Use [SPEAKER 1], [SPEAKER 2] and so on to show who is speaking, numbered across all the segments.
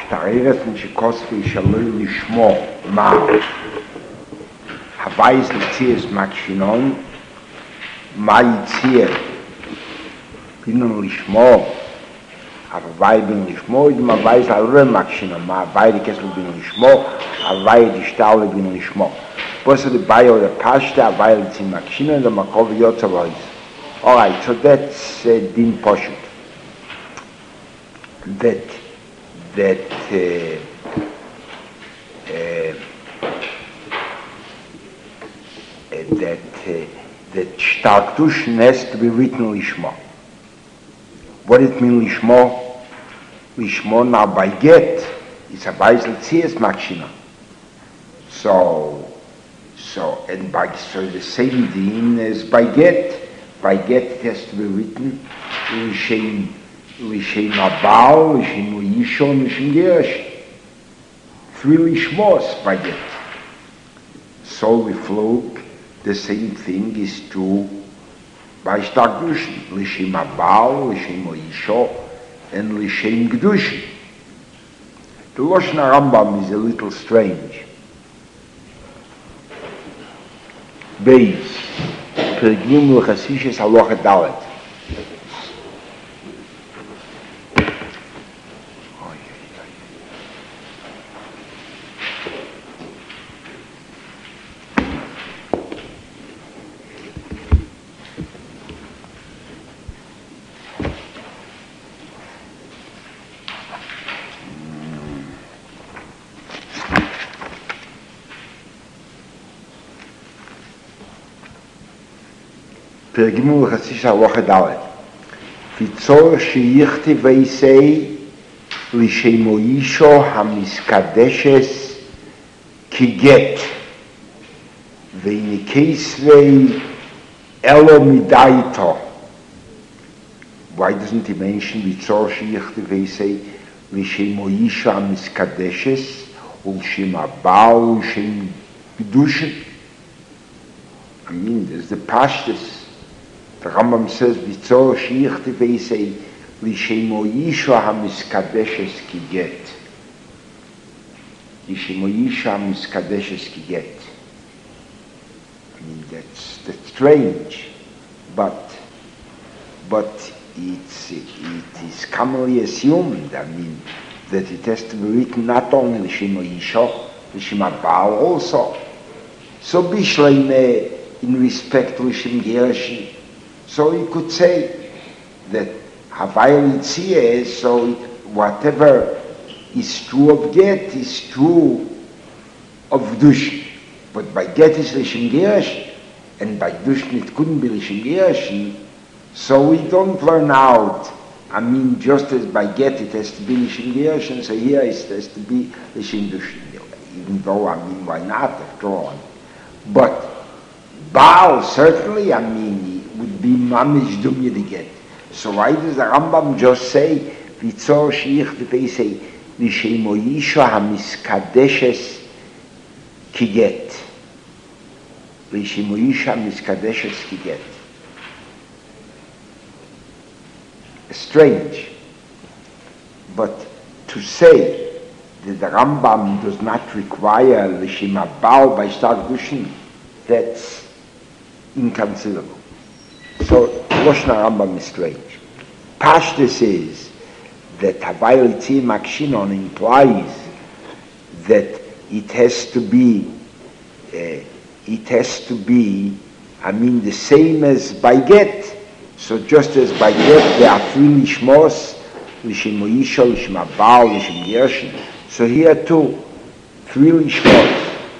[SPEAKER 1] Ashtariret and Shikosvi Shalom Lishmo Ma Havais Litzias Makshinon Ma Yitzir Binon Lishmo Havai Bin Lishmo Yim Havais Alre Makshinon Ma Havai Likeslu Bin Lishmo Havai Dishtale Bin Lishmo Bosa the Bayo the Pashta Havai Litzim Makshinon the Makov Yotzavois. Alright, so that's Din Poshut. That Shtarktushin has to be written Lishmo. What it means Lishmo? Lishmo now by get, it's a Baisel Tzias Makshina. So the same Din as by get. By get it has to be written Lishem Abal, Lishem Yishon, Lishem Gersh. 3 Lishmos by get. So we flug, the same thing is true by Shtarktushin. Lishem Abal, Lishem Yishon, and Lishem Gdushin. The Lashon Rambam is a little strange. Beis. Pergim L'chasishes Halacha Dalet. Pergimul Chassish Halacha Dalet. Vitzor sheyichti veisei l'shemo yisho hamiskadeshes kiget veinikesvei elo midaito. Why doesn't he mention Vitzor sheyichti veisei l'shemo yisho hamiskadeshes ul'shem abal ul'shem gedushin? I mean, there's the pashtus. The Rambam says, "Vitzor sheyichti veisei l'shemo yisho hamiskadeshes kiget." L'shemo yisho hamiskadeshes kiget. I mean, that's strange, but it is commonly assumed. I mean, that it has to be written not only l'shemo yisho, l'shem abal also. So bishleime in respect to l'shem gersh. So you could say that Havai Litzia, so whatever is true of get is true of Dushin. But by get is Lishem Gersh, and by Dushin it couldn't be Lishem Gersh. So we don't learn out. I mean, just as by get it has to be Lishem Gersh, and so here it has to be Lishem Dushin. Even though, I mean, why not, after all. But Baal, certainly, I mean, would be mamish dumya to get. So why does the Rambam just say, Vitzor sheyichti veisei l'shemo yisho hamiskadeshes kiget? L'shemo yisho hamiskadeshes kiget. Strange. But to say that the Rambam does not require l'shem abal by Shtarktushin, that's inconceivable. So Lashon Rambam is strange. Pashtus is that Havai Litzim Makshinon implies that it has to be, I mean, the same as by get. So just as by get there are 3 lishmos, l'shemo yisho, l'shem abal, l'shem gersh. So here too, 3 lishmos.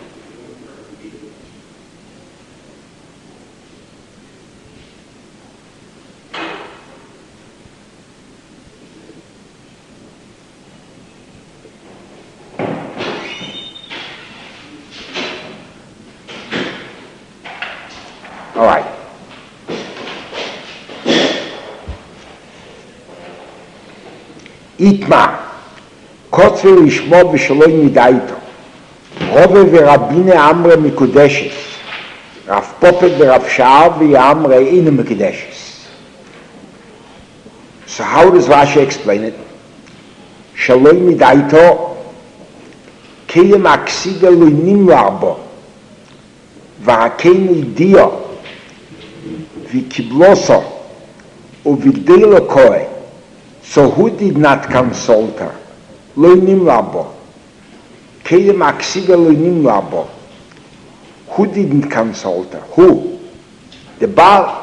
[SPEAKER 1] All right. Itma, kotze lishmo b'shaloi midaito. Rove v'rabine amre mikudeshes. Rav Popet v'Rav Sha'ar v'yamre inu mikudeshes. So how does Rashi explain it? שלא מדעיתו, כלם אקסיגה לא נמלא בו, והקן ידיע, וקיבלוסו, ובגדלו כהן, so who did not consult her? לא נמלא בו. כלם אקסיגה לא נמלא בו. Who didn't consult her? Who? The Baal.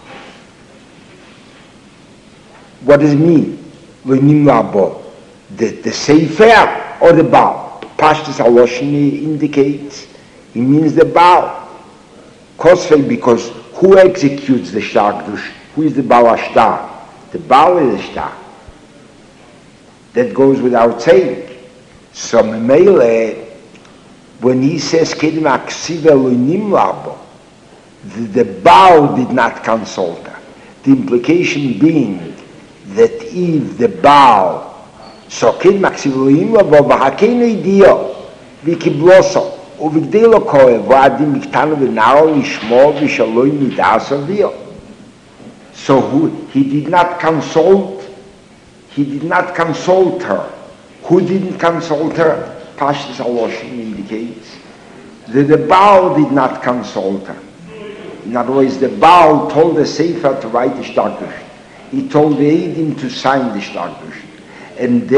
[SPEAKER 1] What does it mean? The Sefer or the Baal? Pashtus Aloshini indicates it means the Baal. Kosfei, because who executes the Shtar Kedush? Who is the Baal Ashtar? The Baal is the Shtar. That goes without saying. So Memele, when he says Kedim Aksiva Lunim Labo, the Baal did not consult her. The implication being that if the Baal so Kedim Aksiva Lunim Labo v'hakeinu idio v'kibloso uvigdelo kohe v'adim miktanu v'naro lishmo v'shaloi midas avio. So he did not consult her. Who didn't consult her? Pashtus Aloshin indicates that the Baal did not consult her. In other words, the Baal told the Sefer to write the Shtar Kedush. He told the Eidim to sign the Shtar Kedush. And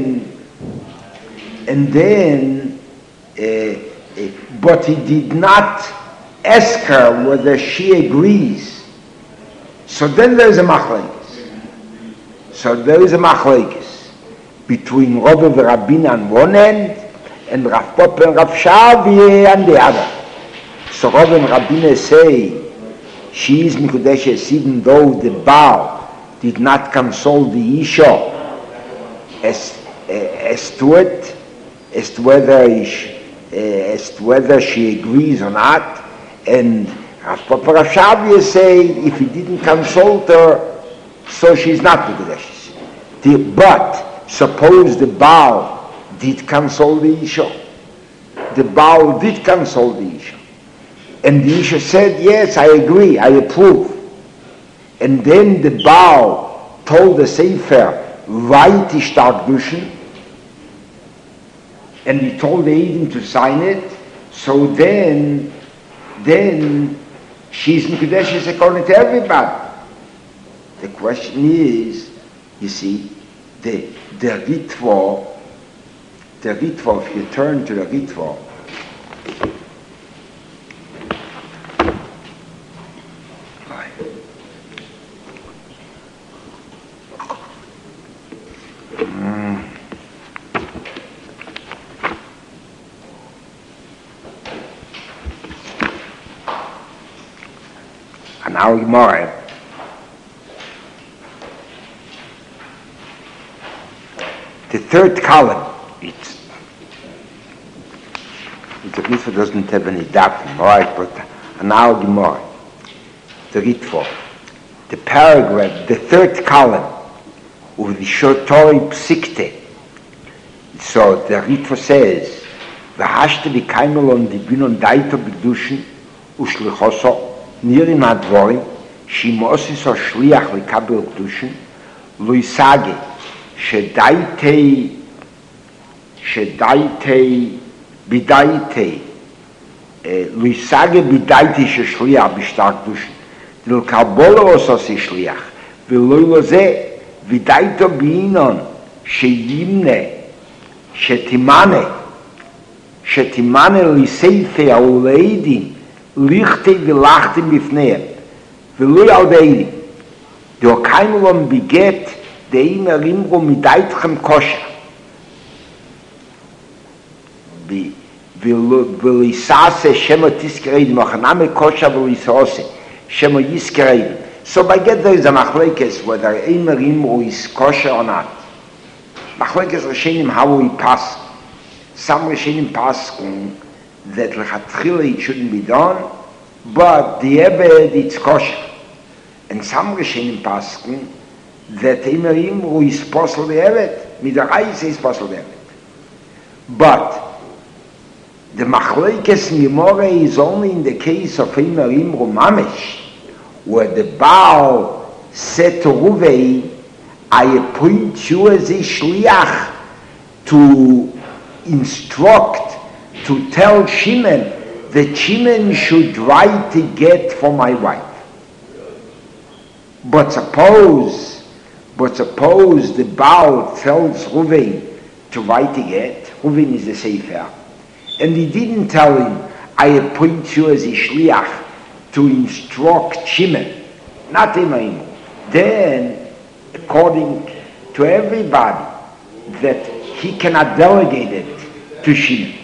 [SPEAKER 1] then, but he did not ask her whether she agrees. So then there is a machlekes. Between Rabbi and Rabbina on one end, and Rav Papa and Rav Shavi on the other. So Rabbi and Rabbina say, she is Mikudeshes even though the Baal did not consult the Isha as to whether she agrees or not, and Rav Papa and Rav Shavi say, if he didn't consult her, so she's not Mikudeshes. But suppose the Baal did consult the Isha. The Baal did consult the Isha. And the Isha said, yes, I agree, I approve. And then the Baal told the Sefer, write the Shtar Kedushin, and he told the Eidim to sign it, so then she's Mikudeshes according to everybody. The question is, you see, the Ritva, if you turn to the Ritva, and now Gemara, the third column, the Ritva doesn't have any datum, all right, but now Gemara, the Ritva, the paragraph, the third column of the Shotori Psikte. So the Ritva says, "V'hashte v'kaimelon dibinon daito b'kedushin u'shlichoso nirim advorim shimosis o shliach l'kabel kedushin luisage shedaitei bidaitei luisage bidaitei sheshliach b'shtar kedushin l'kabolo osos shliach v'loi loze vidaito bi'inon sheyimne shetimane liseife ha'uleidim lichte v'lachte bifneim v'loi al de'idim de'okaimelon biget de'im erimro midaitchem kosher v'lisase shema tiskereidim ochaname kosher v'lisase shema yiskereidim. So by get there is a machlekes whether ein erimro is kosher or not. Machlekes Rishonim how we pass. Some Rishonim pass that lechatchila it shouldn't be done, but the Eved it's kosher. And some Rishonim pass that ein erimro is posel the Eved, midarais is posel the Eved. But the machlekes Gemara is only in the case of ein erimro mamish, where the Baal said to Ruvei, I appoint you as a shliach to instruct, to tell Shimon that Shimon should write a get for my wife. But suppose the Baal tells Reuven to write a get. Reuven is the sefer, and he didn't tell him, I appoint you as a shliach to instruct Shimon, not him. Then, according to everybody, that he cannot delegate it to Shimon.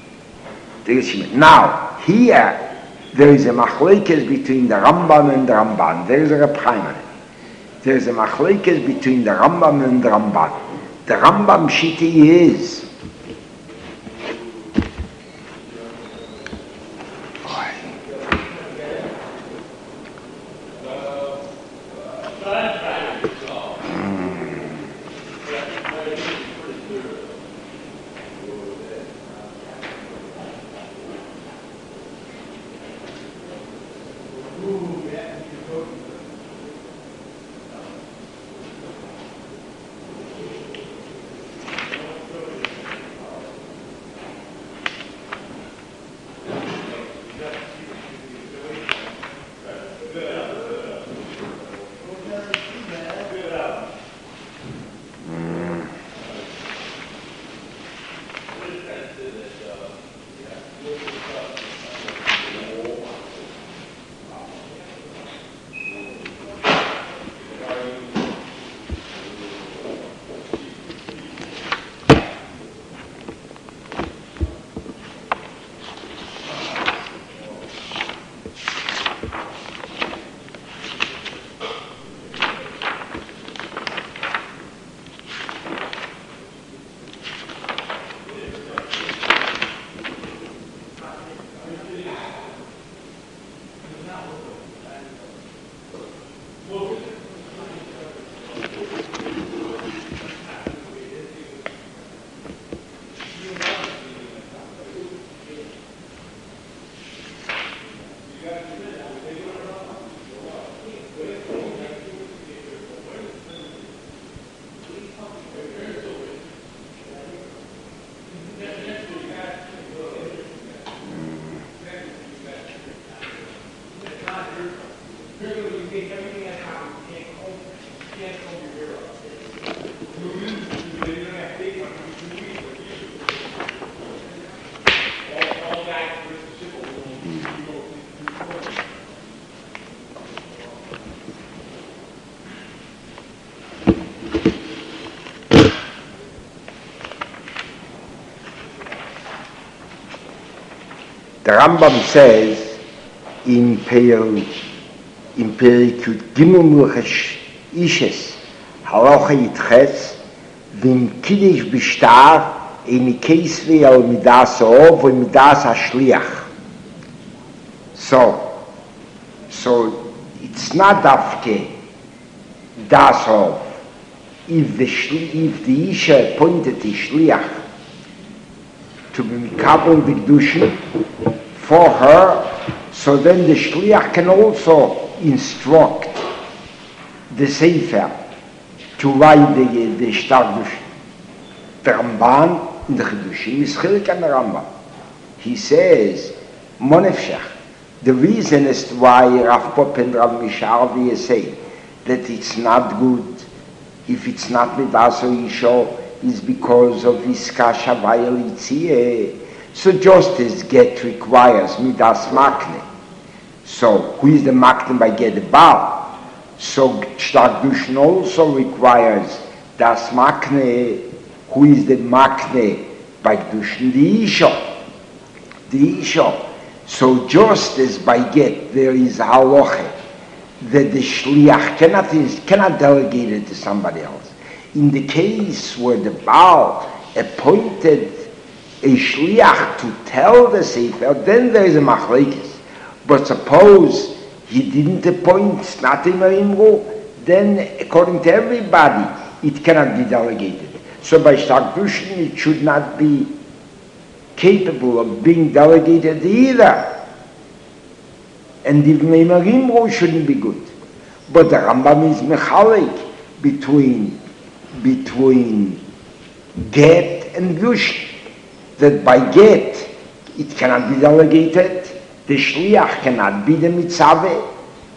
[SPEAKER 1] Now, here, there is a machlekes between the Rambam and the Ramban. There is a Reb Chaim on it. There is a machlekes between the Rambam and the Ramban. The Rambam shiti is the Rambam says in Perikut Gimel Murchesh Ishes Halacha Yitches Vim Kiddush B'Shtar in case we al Midas Ov and Midas HaShliach. So it's not Dafke Das Ov. If the Isha appointed the Shliach to be Mikabel B'Kedushin for her, so then the Shliach can also instruct the Sefer to write the Shtar. The Ramban in the Chedushim is Chilik and the Rambam. He says, Monefshach, the reason as to why Rav Pop and Rav Misharvi say that it's not good if it's not Midas or Isha is because of Iska Shavayel Yitziyeh. So just as get requires Midas Makne. So who is the Makne by get the Baal? So Shtar Kedushin also requires Das Makne. Who is the Makne by Kedushin? The Isha. The Isha. So just as by get there is halacha that the shliach cannot delegate it to somebody else. In the case where the Baal appointed a shliach to tell the sefer, then there is a machlekes. But suppose he didn't appoint Snatim Imru, then according to everybody it cannot be delegated. So by Shtar Kedushin it should not be capable of being delegated either. And the Meimarimro shouldn't be good. But the Rambam is mechalek between get and Gdushin, that by get it cannot be delegated, the Shliach cannot be the Mitzaveh,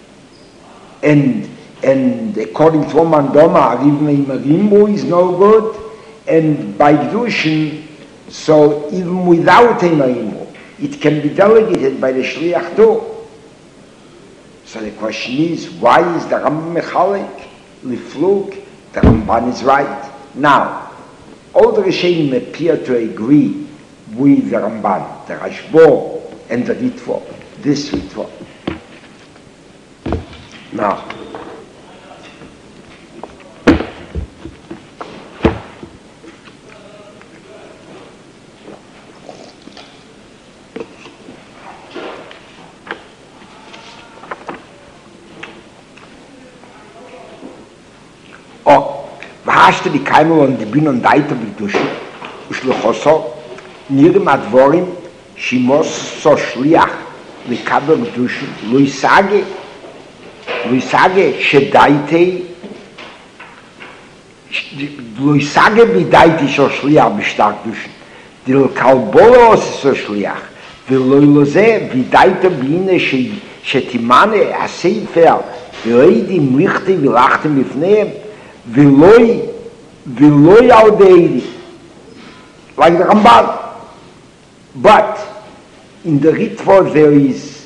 [SPEAKER 1] and according to Oman Doma, Arivnei Marimbo is no good, and by Gdushin, so even without a Marimbo, it can be delegated by the Shliach too. So the question is, why is the Rambam Mechalik? Lifluk, the Ramban is right. Now, all the Rishonim appear to agree with the Ramban, the Rashbo, and the Ritvo, this Ritvo. Now, V'hashte v'kaimu on dibin on daita b'gdushin u'shluchoso nirim advorim shimos so shliach v'kaber b'gdushin lo yisage shedaitei lo yisage v'daitei so shliach b'shtar b'gdushin dil kalbolo so shliach v'lo yloze v'daita b'ine shetimane ha-sefer v'leidim lichte v'lachtem b'fneim Viloi Aldeidi, like the Ramban. But in the Ritva there is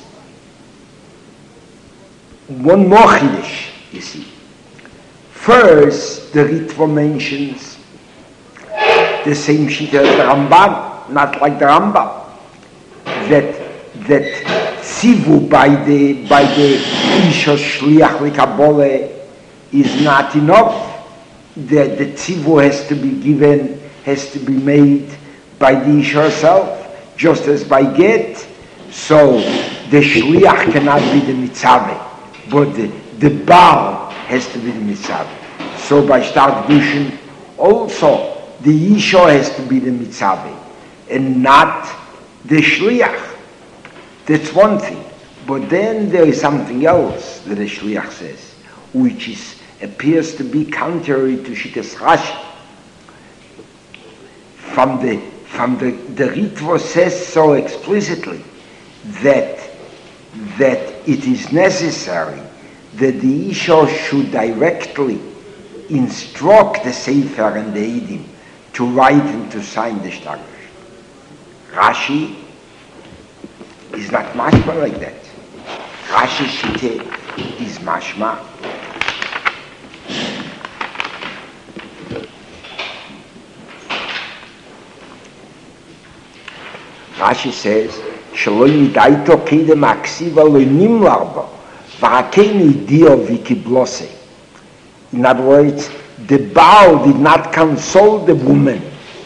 [SPEAKER 1] one more Chiddush, you see. First, the Ritva mentions the same sheet as the Ramban, not like the Rambam, that Tzivu by the Isha Shliach L'Kabole is not enough. That the tzivu has to be given, has to be made by the Isha herself, just as by get. So the shliach cannot be the mitzaveh, but the Baal has to be the mitzaveh. So by Shtar Gdushin, also the Isha has to be the mitzaveh, and not the shliach. That's one thing. But then there is something else that the shliach says, which appears to be contrary to Shittas Rashi. From the Ritva says so explicitly that it is necessary that the Isha should directly instruct the Sefer and the Eidim to write and to sign the Shtar. Rashi is not mashma like that. Rashi Shite is mashma. Rashi says, "Shelo yidaito kedem aksiva lo nimlarba, v'hakeinu dio v'kiblose." In other words, the Baal did not console the woman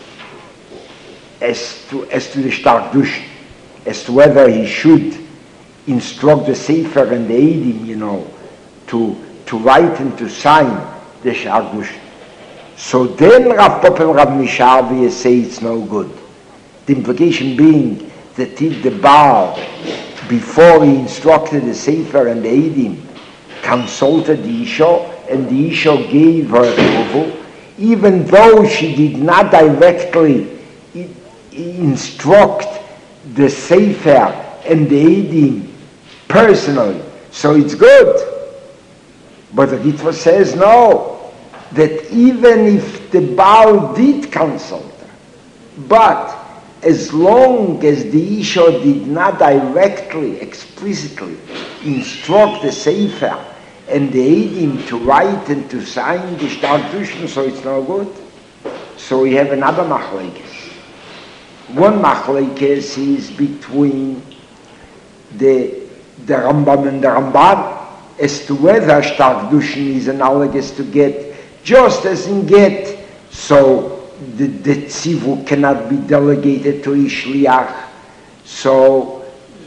[SPEAKER 1] as to the Shtar Gdushin, as to whether he should instruct the Sefer and the Eidim, to write and to sign the Shtar Gdushin. So then Rav Papa and Rav Mishavi say it's no good. The implication being that if the Baal, before he instructed the Sefer and the Eidim, consulted the Isha, and the Isha gave her approval, even though she did not directly instruct the Sefer and the Eidim personally, so it's good. But the Ritva says no, that even if the Baal did consult her, but as long as the Isha did not directly, explicitly instruct the Sefer and the Eidim to write and to sign the Shtar Gdushin, so it's no good. So we have another machlekes. One machlekes is between the Rambam and the Ramban as to whether Shtar Gdushin is analogous to get, just as in get, so the tzivu cannot be delegated to Ishliach, so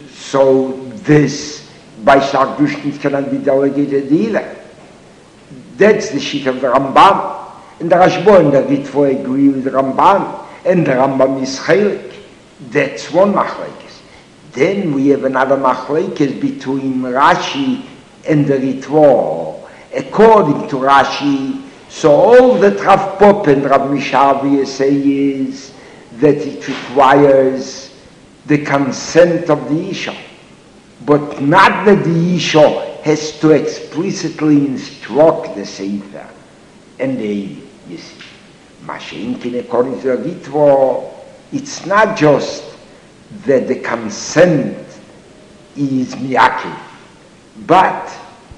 [SPEAKER 1] this by Shtar Gdushin cannot be delegated either. That's the sheet of the Rambam, and the Rashbo and the Ritva agree with the Ramban, and the Rambam is chaylik. That's one machlekes. Then we have another machlekes between Rashi and the Ritva. According to Rashi, So all that Rav Pop and Rav Mishavia say is that it requires the consent of the Isha, but not that the Isha has to explicitly instruct the Sefer and the Eidim, you see. Mashenkin, according to the Ritva, it's not just that the consent is miyakev, but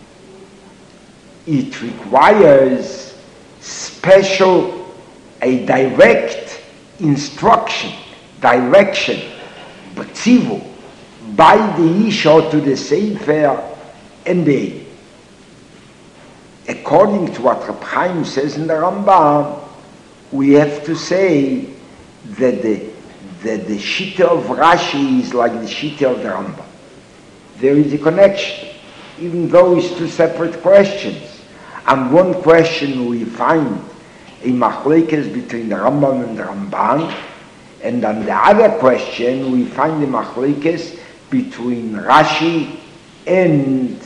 [SPEAKER 1] it requires special, a direct instruction, direction, b'tzivu, by the Isha to the Sefer and the. According to what Reb Chaim says in the Rambam, we have to say that the Shitta of Rashi is like the Shitta of the Rambam. There is a connection, even though it's two separate questions. On one question we find a machlekes between the Rambam and the Ramban, and on the other question we find a machlekes between Rashi and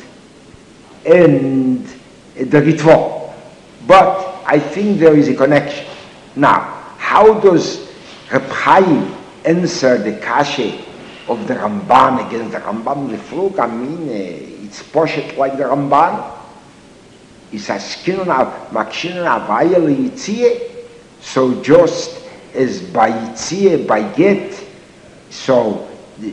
[SPEAKER 1] the Ritva. But I think there is a connection. Now, how does Reb Chaim answer the kashe of the Ramban against the Rambam? The flug, I mean, it's poshet like the Ramban. It's a makshinun avayel yitziyeh. So just as by yitziyeh, by get, so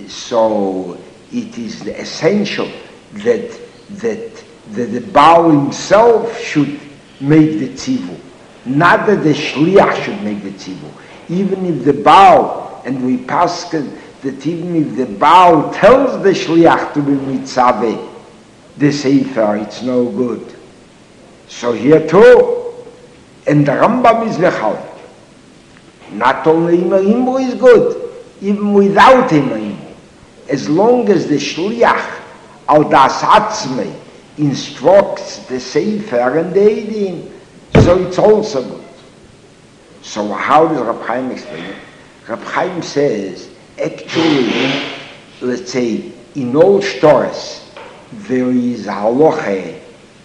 [SPEAKER 1] it is essential that the Baal himself should make the tzivu, not that the shliach should make the tzivu. Even if the Baal, and we paskin that even if the Baal tells the shliach to be mitzaveh the sefer, it's no good. So here too, and the Rambam is lechal. Not only Imar is good, even without Imar. As long as the shliach al das atzmei instructs the sefer and the eidim, so it's also good. So how does Reb Chaim explain it? Reb Chaim says, actually, let's say, in all stores, there is a halacha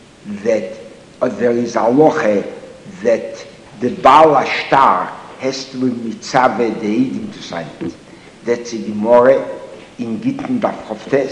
[SPEAKER 1] that the Baal Ashtar has to be mitzaveh the eidim to sign it. That's a Gemara in Gittin Daf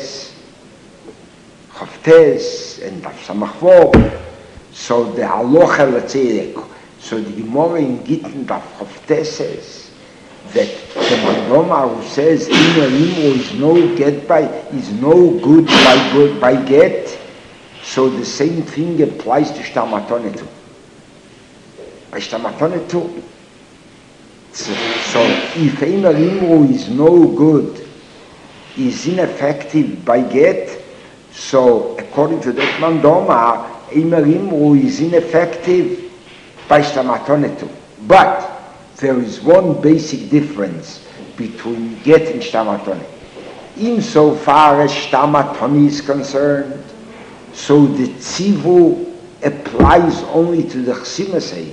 [SPEAKER 1] Chavtes and Daf Samachvov. So the halacha, let's say, so the Gemara in Gittin Daf Chavtes says that the Mandoma who says Imro is no good by get, so the same thing applies to Shtamatone too. By Shtamatone too. So if Imro is no good, is ineffective by get, so according to that Mandoma, Imro is ineffective by Shtamatone too. But there is one basic difference between get and Shtamatone. Insofar as Shtamatone is concerned, so the tzivu applies only to the chsimasei,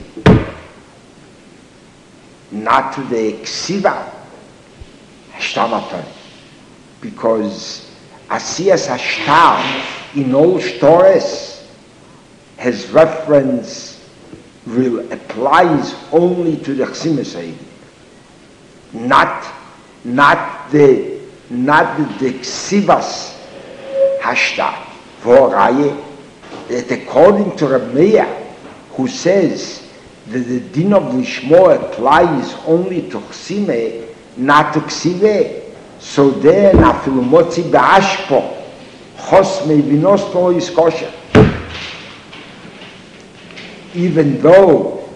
[SPEAKER 1] not to the ksiva Shtamatone, because Asiyas Ashtar in all stores has reference applies only to the chsimasei, not the ksivas hashtar. For that according to Reb Meir, who says that the din of lishmo applies only to chsime, not to ksive, so then afilu motzi be'ashpo chosmei binospo is kosher. Even though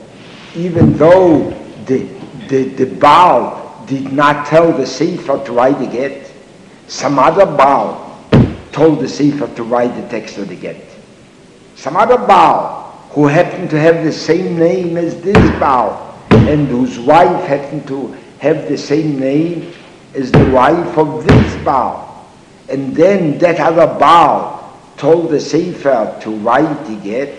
[SPEAKER 1] the Baal did not tell the Sefer to write the get, some other Baal told the Sefer to write the text of the get. Some other Baal who happened to have the same name as this Baal, and whose wife happened to have the same name as the wife of this Baal. And then that other Baal told the Sefer to write the get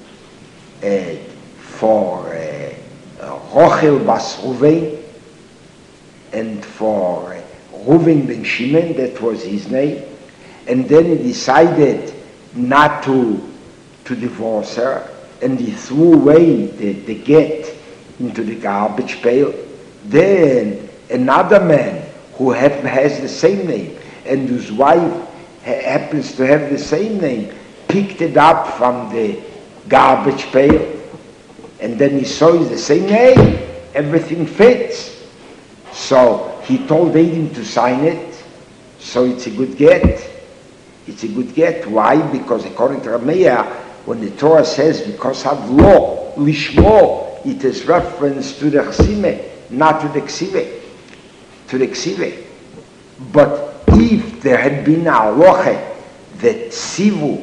[SPEAKER 1] for Rochel Bas Ruven and for Ruven ben Shimon, that was his name, and then he decided not to divorce her, and he threw away the get into the garbage pail. Then another man who has the same name and whose wife happens to have the same name picked it up from the garbage pail, and then he saw it's the same name, everything fits. So he told Eidim to sign it, so it's a good get. It's a good get. Why? Because according to Rameya, when the Torah says, because of law, lishmo, it is reference to the chsime, not to the ksive. To the ksive. But if there had been a halacha that sivu,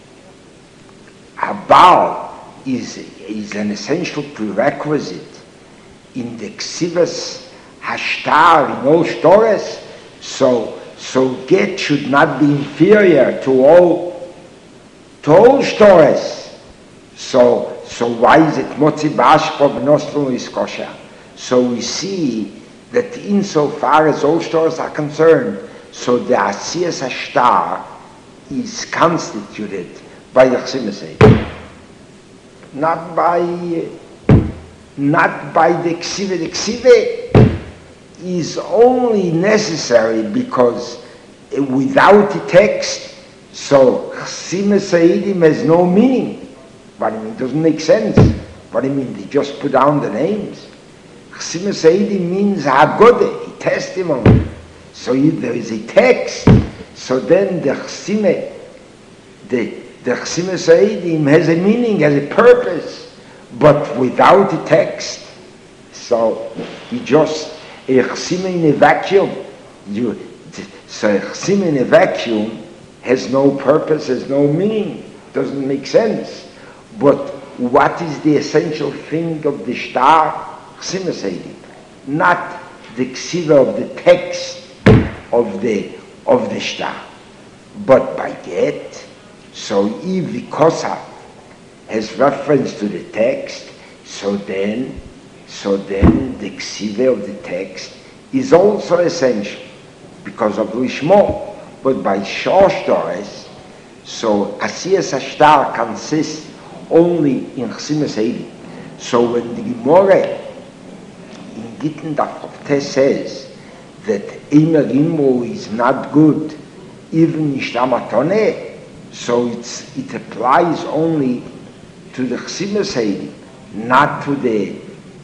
[SPEAKER 1] habal, is an essential prerequisite in the ksivas hashtar, in all stores, so get should not be inferior to all stores. So why is it motzi bashko b'nosfum is kosher? So we see that insofar as all stores are concerned, so the asiyas hashtar is constituted by the chsimas, not by the ksive. The ksive is only necessary because without the text, so chsimas eidim has no meaning. What I mean, it doesn't make sense. What I mean, they just put down the names. Chsimas eidim means hagode, a testimony. So if there is a text, so then the chsime, the chsimas eidim has a meaning, has a purpose. But without the text, so you just, a chsime in a vacuum, so a chsime in a vacuum has no purpose, has no meaning, doesn't make sense. But what is the essential thing of the shtar? Chsimas eidim, not the ksiva of the text of the shtar. But by get, so if the kosav has reference to the text, so then the ksiva of the text is also essential because of lishmo. But by shoshtores, so asiyas hashtar consists only in chsimas eidim. So when the Gemara in Gittin Daf Tes says that Eimer Imro is not good, even Nishtamatone, so it applies only to the chsimas eidim, not to the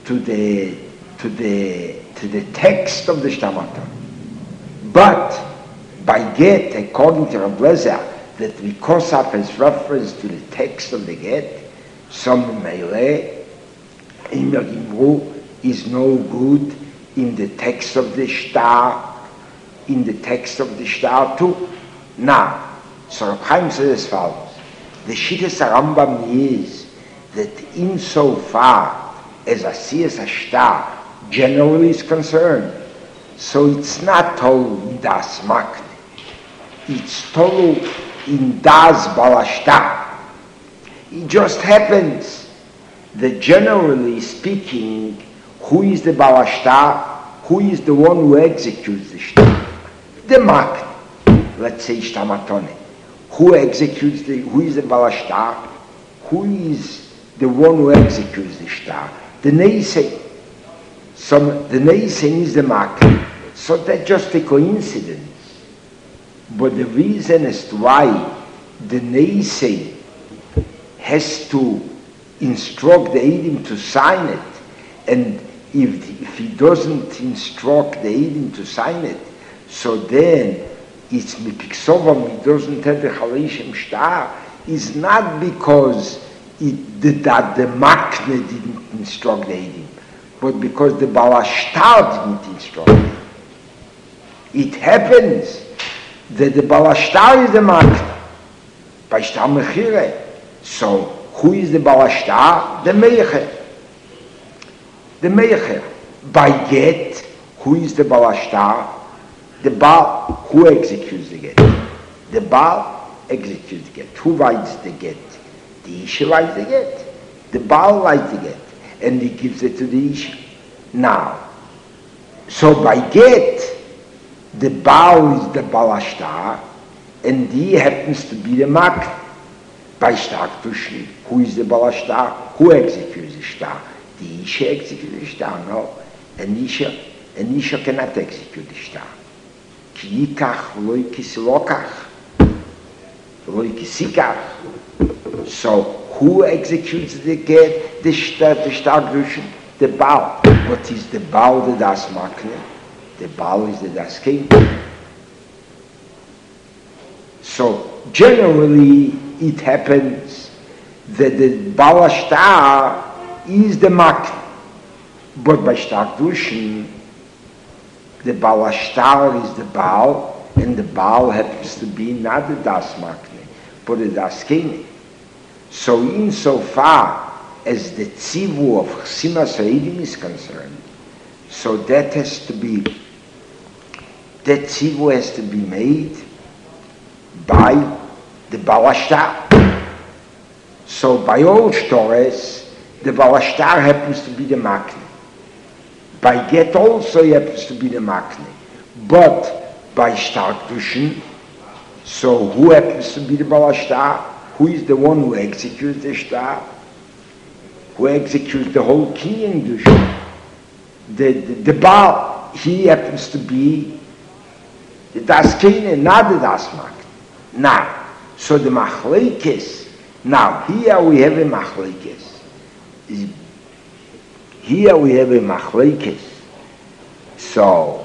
[SPEAKER 1] text of the Shtamaton. But by get, according to Rav Lezer, that because of his reference to the text of the get, some meile, Eimer Imro is no good in the text of the shtar, too. Now, so Rav Chaim says as follows: the Shittas Rambam is that insofar as asiyas hashtar generally is concerned, so it's not told in das makne, it's told in das balashtar. It just happens that generally speaking, who is the balashtar? Who is the one who executes the shtar? The makne, let's say shtamatone. Who is the balashtar? Who is the one who executes the shtar? The neisen. So the neisen is the makne. So that's just a coincidence. But the reason as to why the neisen has to instruct the eidim to sign it, and if he doesn't instruct the eidim to sign it, so then it's mipiksovam, he doesn't have the chalishim shtar, is not because that the makne didn't instruct the eidim, but because the balashtar didn't instruct it. It happens that the balashtar is the makne by shtar mechire. So who is the balashtar? The meicher. The meicher. By get, who is the balashtar? The Baal. Who executes the get? The Baal executes the get. Who writes the get? The Isha writes the get. The Baal writes the get. And he gives it to the Isha. Now, so by get, the Baal is the balashtar, and he happens to be the makne. By Starkduschen, who is the Balashtar? Who executes the star? The Isha executes the star? No. An Isha cannot execute the star. Ki yikach v'lo yikisilokach. V'lo yikisikach. So, who executes the get, the Starkduschen? The Baal. What is the Baal, the Das Makne? The Baal is the Das King. So, generally, it happens that the Balashtar is the Makne. But by Starkduschen, the Balashtar is the Baal, and the Baal happens to be not the Das Makne, but the Das King. So, insofar as the Tzivu of Chsimas Ha'edim is concerned, so that Tzivu has to be made by the Balashtar. So by all Shtorres, the Balashtar happens to be the Makne. By Get also he happens to be the Makne. But by Starkduschen, so who happens to be the Balashtar? Who is the one who executes the Shtar? Who executes the whole Kinyan Dusha? The Baal, he happens to be the Das Kinyan, not the Das Makne. Now, so the Machlekes, now here we have a Machlekes. Here we have a Machlekes. So,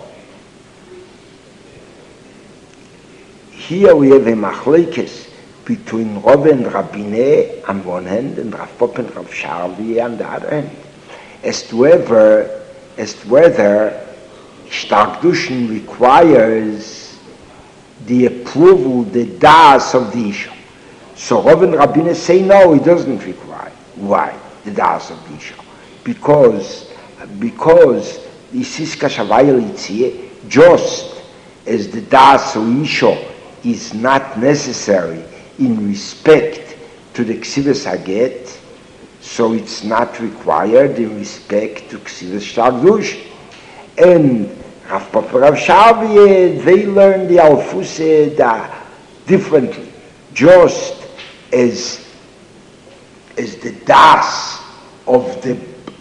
[SPEAKER 1] here we have a Machlekes between Rov and Rabbineh on one hand and Rav Pop and Rav Sharvi on the other hand, as to whether Starkduschen requires the approval, the das of the Isha. So Rov and Rabbineh say no, it doesn't require. Why? The das of the Isha. Because the Siska Shavayel Yitziyeh, just as the das of Isha is not necessary in respect to the Ksivas Haget, so it's not required in respect to Ksivas Starkduschen. And Rav Papa Rav Sharvi, they learn the Alfuseh differently. Just as the das of the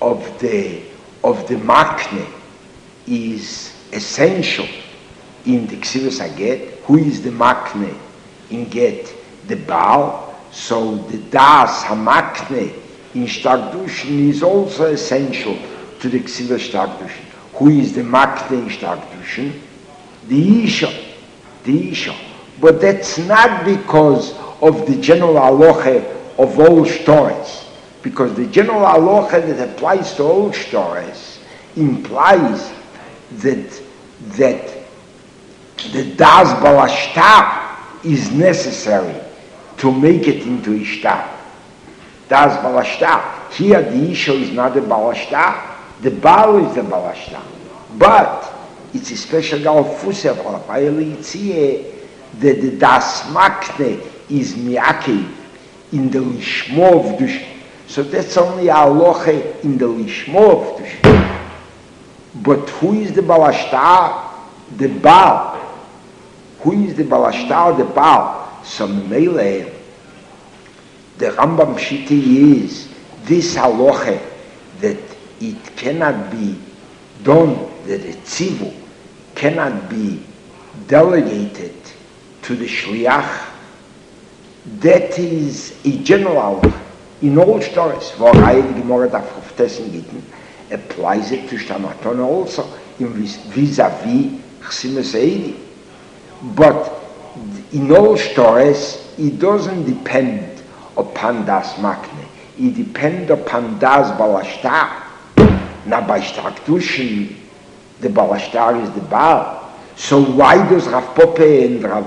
[SPEAKER 1] Makne is essential in the Ksivas Haget, who is the Makne in Get? The Baal. So the Das Hamakne in Starkduschen is also essential to the Ksivas Starkduschen. Who is the Makne in Starkduschen? The Isha. But that's not because of the general halacha of all Shtorres. Because the general halacha that applies to all Shtorres implies that the Das Balashtar is necessary to make it into Ishtar. Das Balashtar. Here the Isha is not the Balashtar, the Baal is the Balashtar. But it's a special Galfuseh of Raphael Yitziyeh that the Das Makne is Miyake in the Lishmo of Dush. So that's only a halacha in the Lishmo of Dush. But who is the Balashtar? The Baal. Who is the Balashtar? The Baal. So Mele, the Rambam Shiti is this halacha that it cannot be done, that the Tzivu cannot be delegated to the Shliach. That is a general halacha. In all stories, where I Gemara Daf Tessen Gitten applies it to Shamaton also, in vis-a-vis Chsimas Ha'edim. But in all stories, it doesn't depend upon Das Makne. It depends upon Das Balashtar. Now by Starkduschen, the Balashtar is the Baal. So why does Rav Pope and Rav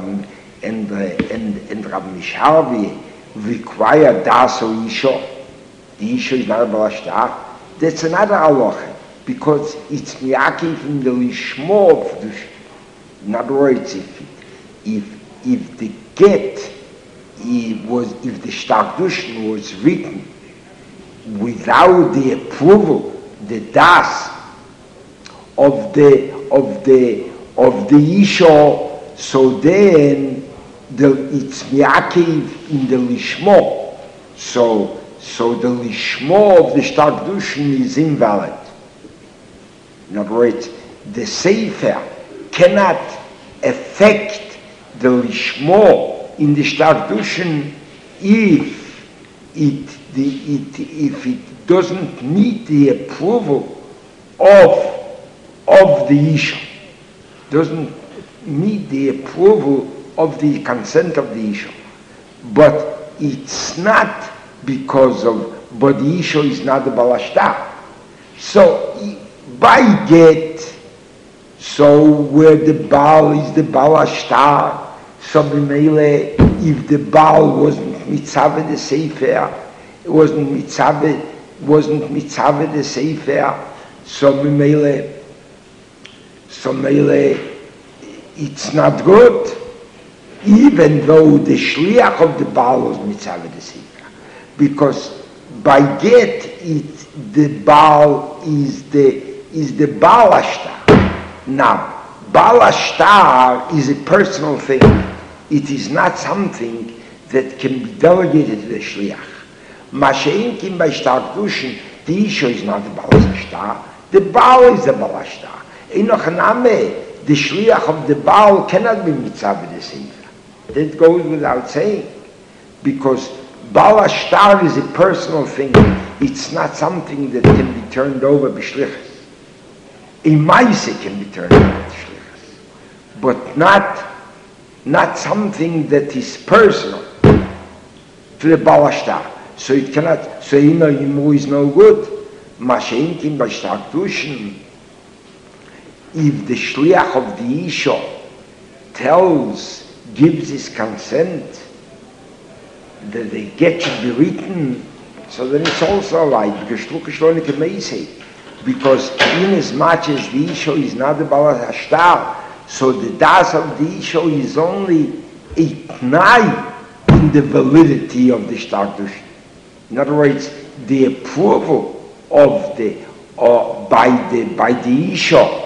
[SPEAKER 1] Misharvi require Das or Isha? The Isha is not a Balashtar. That's another halacha, because it's miyaki from the Lishmo of Dush. In other words, if the get if the Starkduschen was written without the approval, the das of the Isha, so then it's miakiv in the lishmo. So the lishmo of the shtar kedushin is invalid. In other words, the sefer cannot affect the lishmo in the shtar kedushin if it doesn't need the approval of the isha, doesn't need the approval of the consent of the isha. But it's not because of, but the isha is not the balashtar. So by get, so where the Baal is the balashtar, so b'meile, if the Baal wasn't mitzvah the sefer, it wasn't mitzvah the sefer, so b'meile, it's not good, even though the shliach of the Baal was mitzvah the sefer, because by get the Baal is the Baal ashtar. Now, Baal ashtar is a personal thing. It is not something that can be delegated to the shliach. Mashein kim by shtar kedushin, the isha is not the Baal ashtar. The Baal is the Baal ashtar. Enoch name, the shliach of the Baal cannot be mitzvah the sefer. That goes without saying, because Baal ashtar is a personal thing. It's not something that can be turned over b'shlichus. A maise can be turned over b'shlichus, but not something that is personal to the Baal ashtar. So it cannot. So Yimu is no good. Masheinkin by shtar kedushin. If the shliach of the isha gives his consent that the get should be written, so then it's also alright, because in as much as the isha is not the Baal ashtar, so the das of the isha is only a t'nai in the validity of the shtar kedushin. In other words, the approval of the by the isha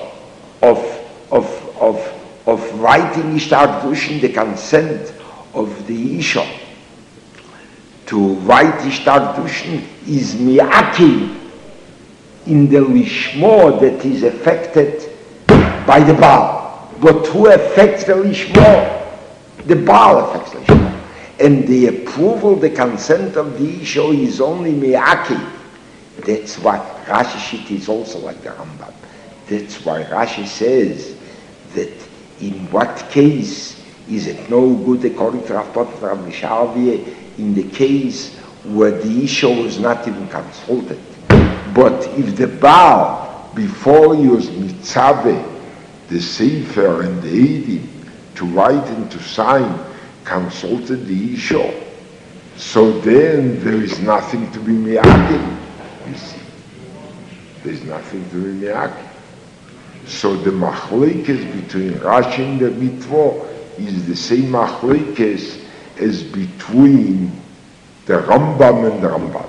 [SPEAKER 1] of writing shtar kedushin, the consent of the isha to write shtar kedushin is mi'aki in the lishmo that is affected by the Baal. But who affects the lishmo? The Baal affects the lishmo. And the approval, the consent of the isha is only mi'aki. That's what Rashi Shita is also like the Rambam. That's why Rashi says that in what case is it no good according to Rav Tot and Rav Mishavie, in the case where the isha was not even consulted. But if the Baal, before he was mitzaveh, the sefer and the edim, to write and to sign, consulted the isha, so then there is nothing to be miyaki. You see, there is nothing to be miyaki. So the machlekes between Rashi and the Ritva is the same machlekes as between the Rambam and the Ramban.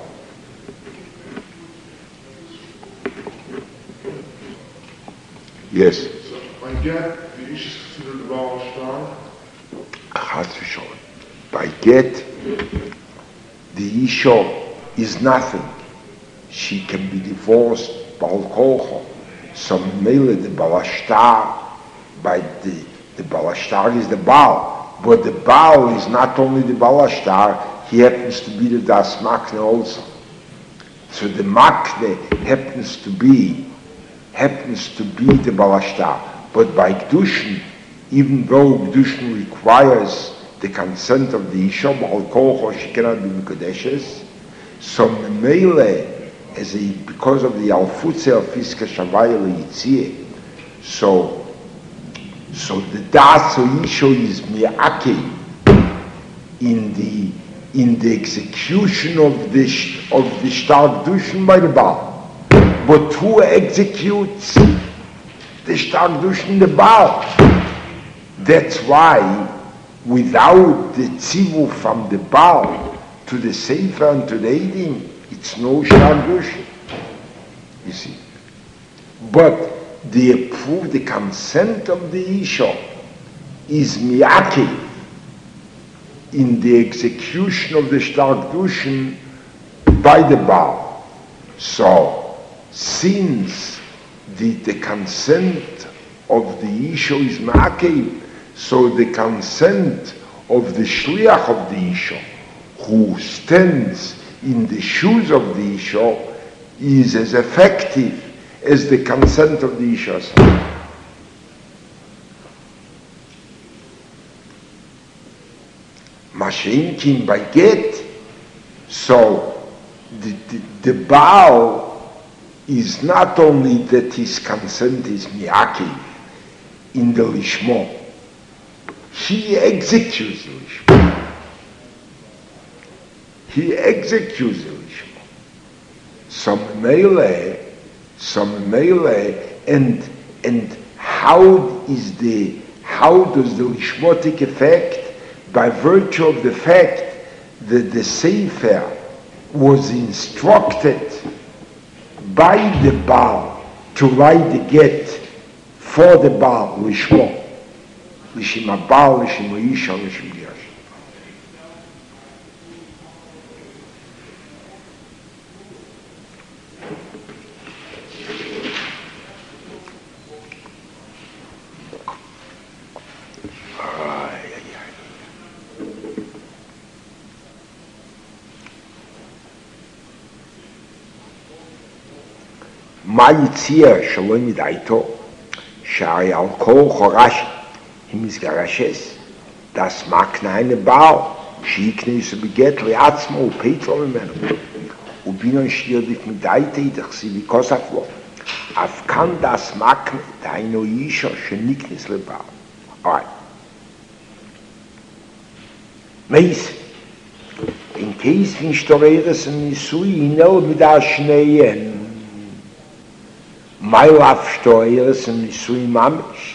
[SPEAKER 1] Yes.
[SPEAKER 2] So by get, the ish is considered the Baal ashtar.
[SPEAKER 1] By get, the isha is nothing. She can be divorced, Baal Kocha. So mele the Baal ashtar, by the Baal ashtar is the Baal, but the Baal is not only the Baal ashtar, he happens to be the Das Makne also. So the Makne happens to be the Baal ashtar. But by Kedushin, even though Kedushin requires the consent of the Isha, Baal Kocha, she cannot be Mekudeshes, so mele, because of the Alfutze of Fiska Shavayel Yitzie, so the Das of Isha is mi'ake in the execution of the Shtar Kedushin by the Baal. But who executes the Shtar Kedushin? The Baal. That's why without the tzivu from the Baal to the Sefer and to the Eidim, it's no Shtar Kedushin. You see. But the consent of the Isha is miyaki in the execution of the Shtar Kedushin by the Baal. So, since the consent of the Isha is Ma'akev, so the consent of the Shliach of the Isha, who stands in the shoes of the Isha, is as effective as the consent of the Isha. Mashenkin by get, so the Baal is not only that his consent is mi'akiv in the lishmo, he executes the lishmo. He executes the lishmo. Some melee, and how does the lishmo take effect? By virtue of the fact that the Sefer was instructed by the Baal to write the get for the Baal, Lishmo. Lishima Baal, Lishima Isha, Lishima Yash. מה יציע שלא מדעיתו, שהרי על כל חורש עם מסגרשס, das מקנה eine Baal, שיקנס בגט לעצמו ופית לו ממנו, ובינון שתירדיק מדעיתה יתחסי וכוסף לו, אף כאן das מקנה דהיינו אישו שנקנס לבעל. Alright. מייס, in case von Storeres und Nisui, inel mit Aschneien, my love Storeres und Nisui Mamisch.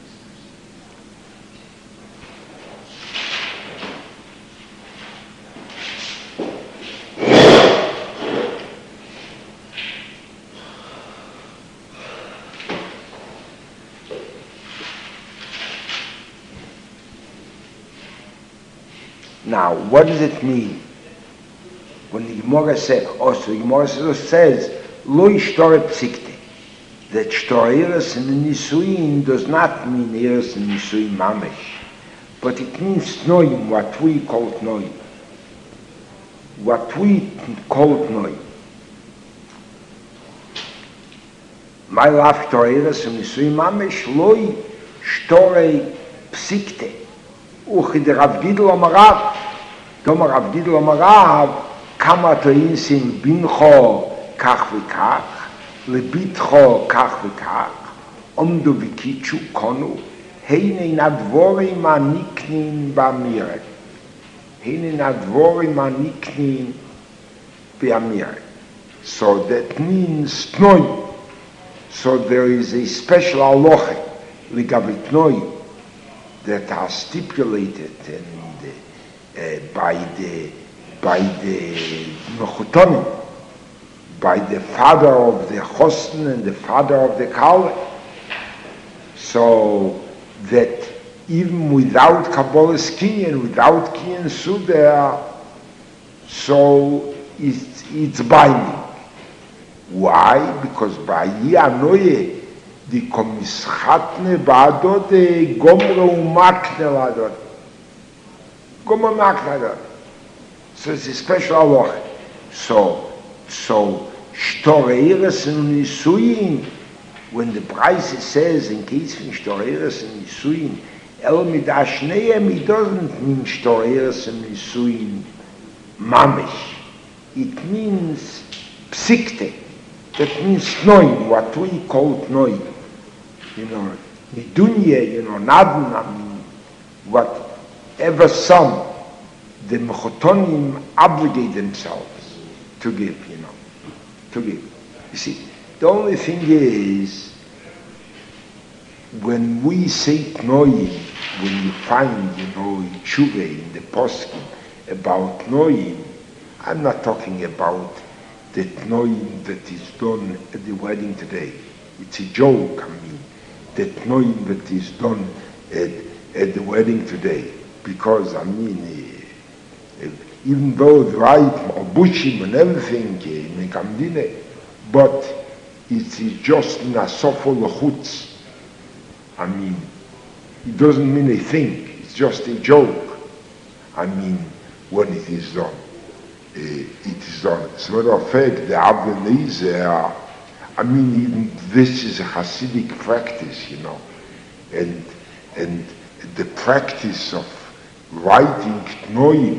[SPEAKER 1] Now, what does it mean? When the Gemara says, the Gemara says, Lo Ishtore Psikte, that Shtoreres and Nisuin does not mean Eres and Nisuin Mamesh, but it means Tnoim, what we call Tnoim. What we call Tnoim. My love Shtoreres and Nisuin Mamesh, Lo Ishtore Psikte. וכדי רב גידל אמריו, תאמר רב גידל אמריו, כמה תאינסים בינכו כך וכך, לביתכו כך וכך, עומדו וקיצ'ו קונו, הנה הדבורים הנקנים באמירת. הנה הדבורים הנקנים באמירת. So that means תנוי. So there is a special halacha לגבי תנוי, that are stipulated by the Mechutonim, by the father of the Chosen and the father of the Kale, so that even without Kabbalah's Kinyan, without Kinyan Suda, so it's binding. Why? Because by Yanoye, die komischatne badot gomre umakne ladot. Gomre umakne ladot. So it's a special halacha. So Shtoreres and Nisuin, when the Braise says in case of Shtoreres and Nisuin, El midashneim, it doesn't mean Shtoreres and Nisuin mamish. It means psikte. That means tnoim, what we call tnoim. Nidunya, Nadun, I mean, whatever sum the Mechotonim obligate themselves to give, to give. You see, the only thing is, when we say Tnoim, when you find, in Tshuve, in the Poskim, about Tnoim, I'm not talking about the Tnoim that is done at the wedding today. It's a joke, I mean. The Tnoim that is done at the wedding today, because even though the right Malbushim and everything in Kamdine, but it is just in a sofo lechutz. I mean, it doesn't mean a thing, it's just a joke. I mean, when it is done. It is done. As a matter of fact, the Abnezer, I mean, even this is a Hasidic practice, and the practice of writing Tnoim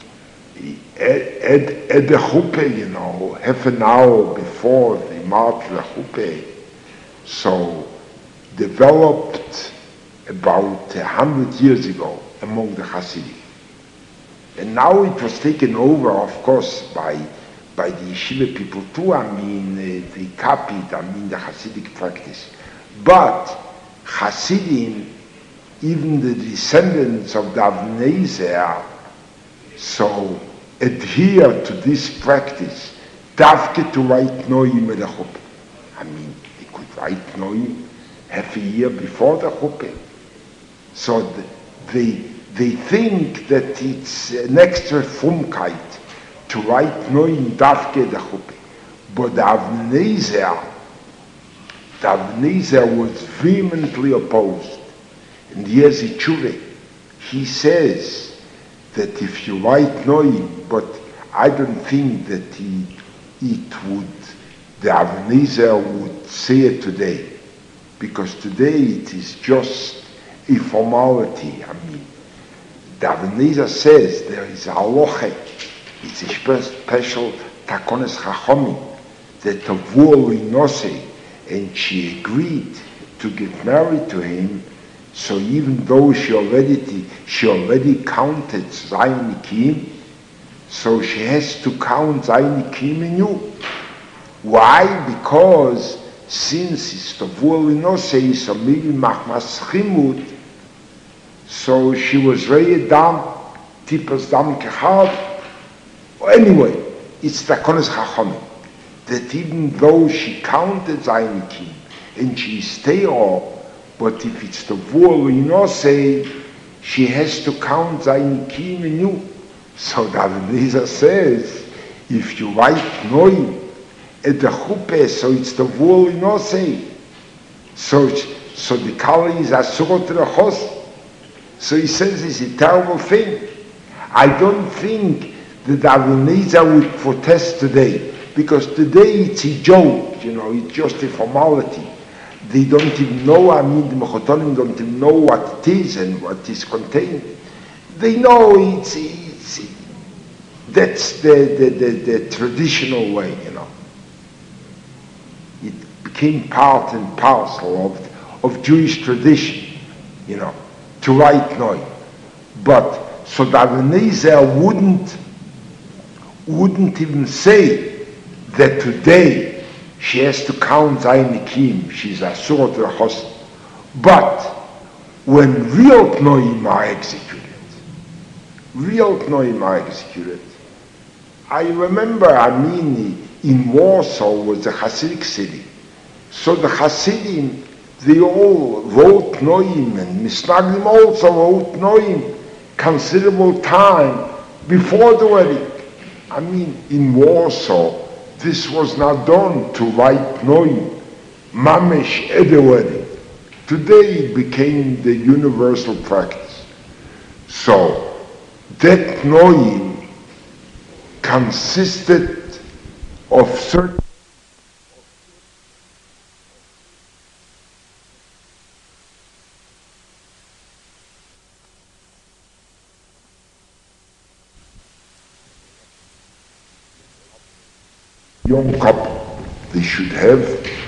[SPEAKER 1] at the chuppah, half an hour before the march of the chuppah, so developed about 100 years ago among the Hasidim. And now it was taken over, of course, by the yeshiva people too. I mean, they copied, the Hasidic practice. But Hasidim, even the descendants of the Avnei, so adhere to this practice, davke to write Noim at the chuppah. I mean, they could write Noim half a year before the chuppah. So they think that it's an extra frumkeit to write Noim davke the chuppah. But the Avnei was vehemently opposed. And here's the tshuva. He says that if you write Noim, but I don't think that the Avnei would say it today, because today it is just a formality. I mean, the Avnei says there is a halacha, it's a special takones chachomim, that Tavua Linose, and she agreed to get married to him. So even though she already counted Zaynikim, so she has to count Zaynikim anew. Why? Because since it's Tavua Linose, so maybe Machmas Chimut, so she was Reye Dam, Tipas Dam Kechad. Anyway, it's Takones Chachomim, that even though she counted Zaynikim, and she stay off, but if it's the Tavua say she has to count Zaynikim anew. So the Avnei says, if you write Noim at the chuppah, so it's the Tavua say. So the Kali is Asur to the Chos. So he says it's a terrible thing. I don't think that the Avnei would protest today, because today it's a joke, it's just a formality. They don't even know, the Mechotonim don't even know what it is and what is contained. They know that's the traditional way, It became part and parcel of Jewish tradition, to write Noim. But, so the Avnei wouldn't even say that today she has to count Zaynikim, she's Asur to the Chos. But when real Tnoim are executed, I remember, in Warsaw was a Hasidic city. So the Hasidim, they all wrote Noim, and Misnagdim also wrote Noim considerable time before the wedding. In Warsaw, this was not done to write Noim, Mamesh at the wedding. Today it became the universal practice. So that Noim consisted of certain young couple. They should have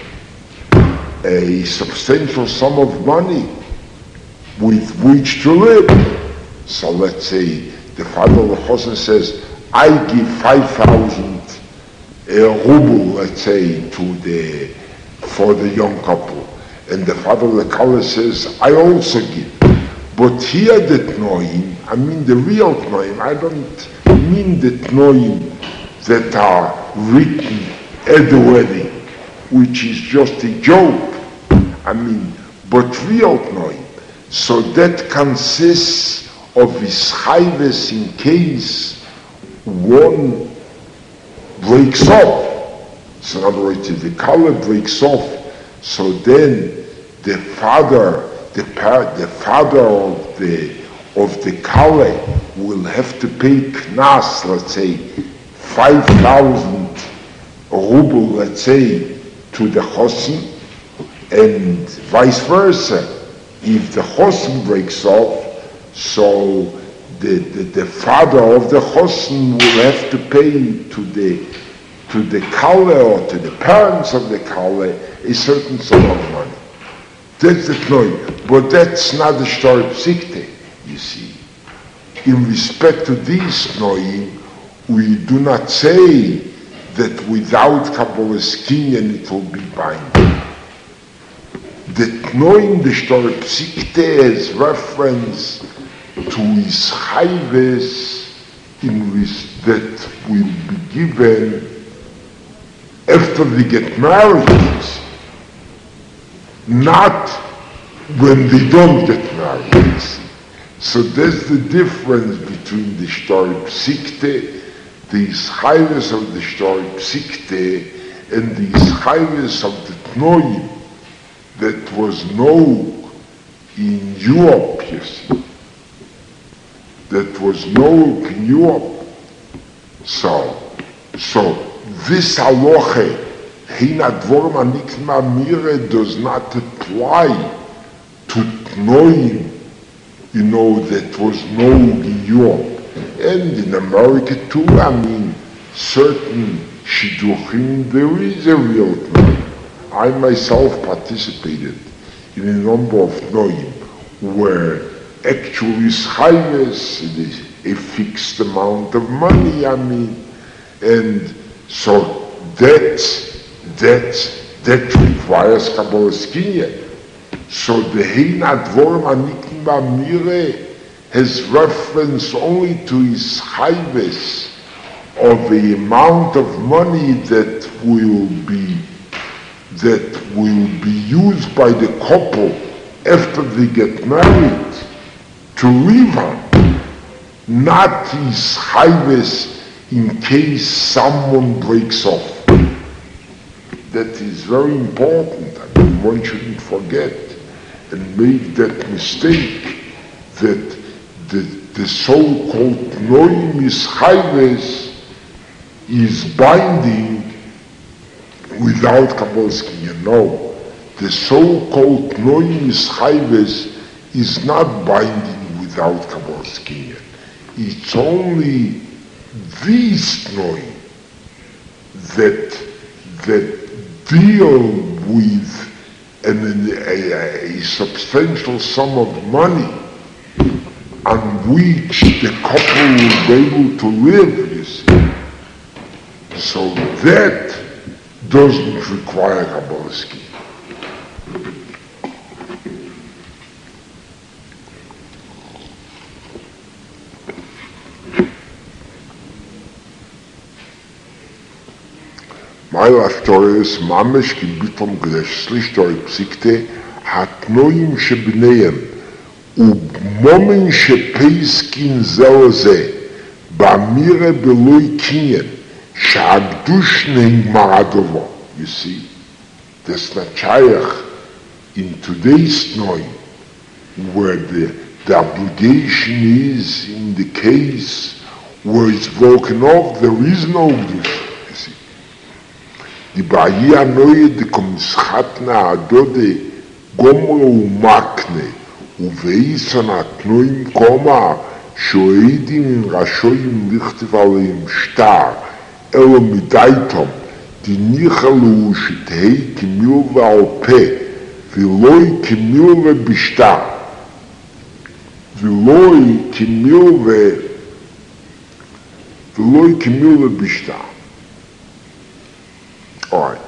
[SPEAKER 1] a substantial sum of money with which to live. So let's say the father of the Chosen says, I give 5,000 ruble, let's say, for the young couple. And the father of the Kala says, I also give. But here the Tnoim, the real Tnoim, I don't mean the Tnoim that are written at the wedding, which is just a joke. But real Tnoim. So that consists of Ischaives in case
[SPEAKER 3] one breaks off. So in other words, if the color breaks off, so then the father of the color will have to pay knas, let's say 5,000 ruble, let's say, to the chosin, and vice versa. If the chosin breaks off, so the father of the chosin will have to pay to the kala or to the parents of the kala a certain sum of money. That's the tnoy, but that's not the shtar psikte, you see. In respect to these tnoim, we do not say that without Kabbalah's kinyan it will be binding. The tnoim, the shtar psikte, is reference to his chayves that will be given after they get married, not when they don't get married. So that's the difference between the shtar psikte, the chayves of the shtar psikte, and the chayves of the tnoim that was known in Europe, you see. That was known in Europe. So this halacha, hina dvorim anikma mire, does not apply to tnoim, that was known in Europe. And in America too, certain shidduchim, there is a real tnoim. I myself participated in a number of tnoim where actually chayves, it is a fixed amount of money, and so that requires Kabbalah's kinyan. So the Heina Dvorim Anikim B'Amire has reference only to his chayves of the amount of money that will be used by the couple after they get married to live on, not his chayves in case someone breaks off. That is very important. One shouldn't forget and make that mistake that the so-called tnoim is chayves is binding without Kabbalah's kinyan. No, the so-called tnoim is chayves is not binding without Kabbalah's kinyan. It's only these tnoim that deal with a substantial sum of money on which the couple will be able to live, you see. So that doesn't require Kabbalah's kinyan. Maila Shtoris Mamesh ki bitom gdeshli shtori psikte hatnoim shebneim ubmomen shepeiskin zelze ba'mire beloi kinyan sha'agdush neing maradovo. You see, that's not shayach in today's tnoim, where the obligation is in the case where it's broken off, there is no gdush. Die Bahia Neue, die Komischatna Adode, Gomro Umakne, Uveisan Atnoim Koma, Shoedim in Rashoim Lichtiv Aleim Shtar, Elo Midaitom, die Nichalu Shitei Kimilva Alpe, Viloi Kimilva Bishtar, Viloi Kimilva Bishtar. All right.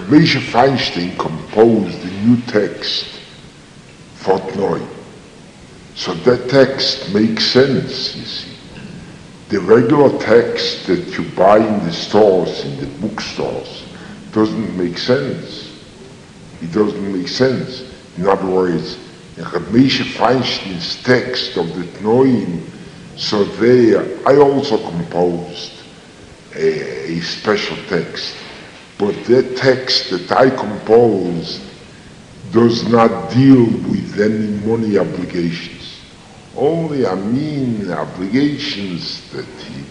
[SPEAKER 3] Moshe Feinstein composed a new text for Tnoi. So that text makes sense, you see. The regular text that you buy in the stores, in the bookstores, doesn't make sense. It doesn't make sense. In other words, in Moshe Feinstein's text of the Tnoim, so there I also composed a special text. But that text that I composed does not deal with any money obligations. Only, obligations that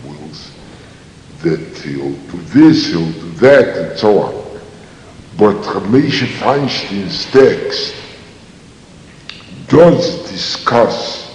[SPEAKER 3] he'll do this, he'll do that, and so on. But Moshe Feinstein's text does discuss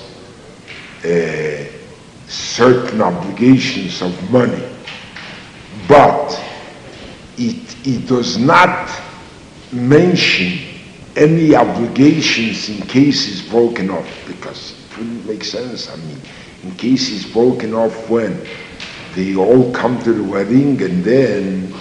[SPEAKER 3] certain obligations of money, but it does not mention any obligations in case it's broken off, because it wouldn't make sense. In case it's broken off when they all come to the wedding and then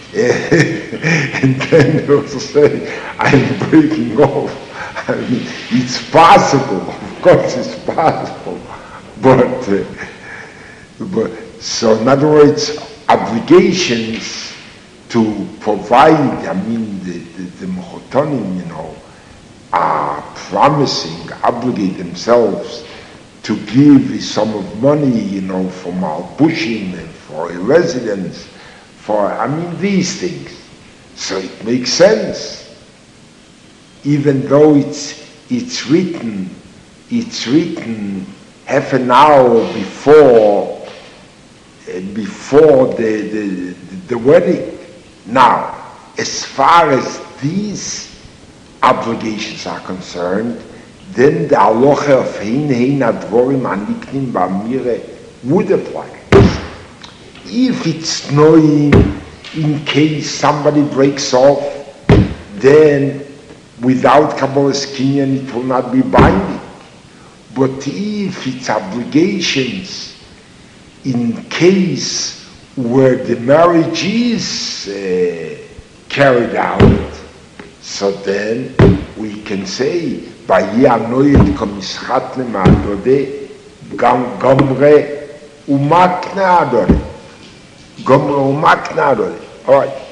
[SPEAKER 3] they'll say, I'm breaking off. It's possible, of course it's possible, but so in other words, obligations to provide, the Mechotonim, are promising, obligate themselves to give a sum of money, for Malbushim and for a residence, for, these things. So it makes sense. Even though it's written half an hour before the wedding. Now, as far as these obligations are concerned, then the halacha of hein advorim aniknim b'amire would apply. If it's knowing in case somebody breaks off, then without Kabbalah's Kinyan it will not be binding. But if it's obligations in case where the marriage is carried out, so then we can say, Vayanoyed komischat le'ma'adode gomre umakna adode. Gomre umakna adode. All right.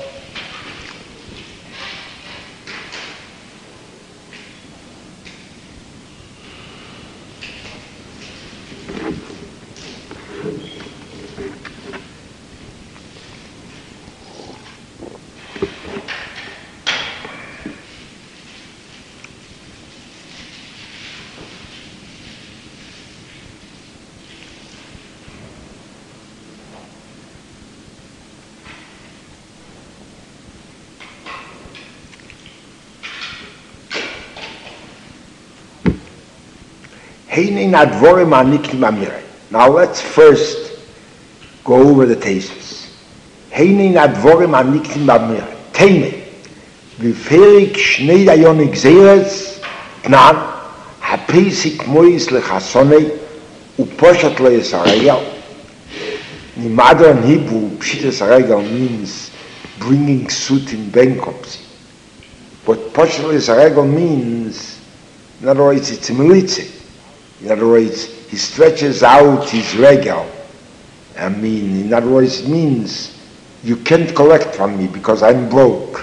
[SPEAKER 3] Now let's first go over the tastes. Heinin advorim aniktim b'amire. Teime. V'ferik shnei dayon igzeres knan hapesik mois lechasonei uposhat le'esarayel. Nimado in Hebrew, pshitas regel means bringing suit in bankruptcy. But poshat le'esarayel means, in other words, it's a military. In other words, he stretches out his regal. In other words, it means you can't collect from me because I'm broke.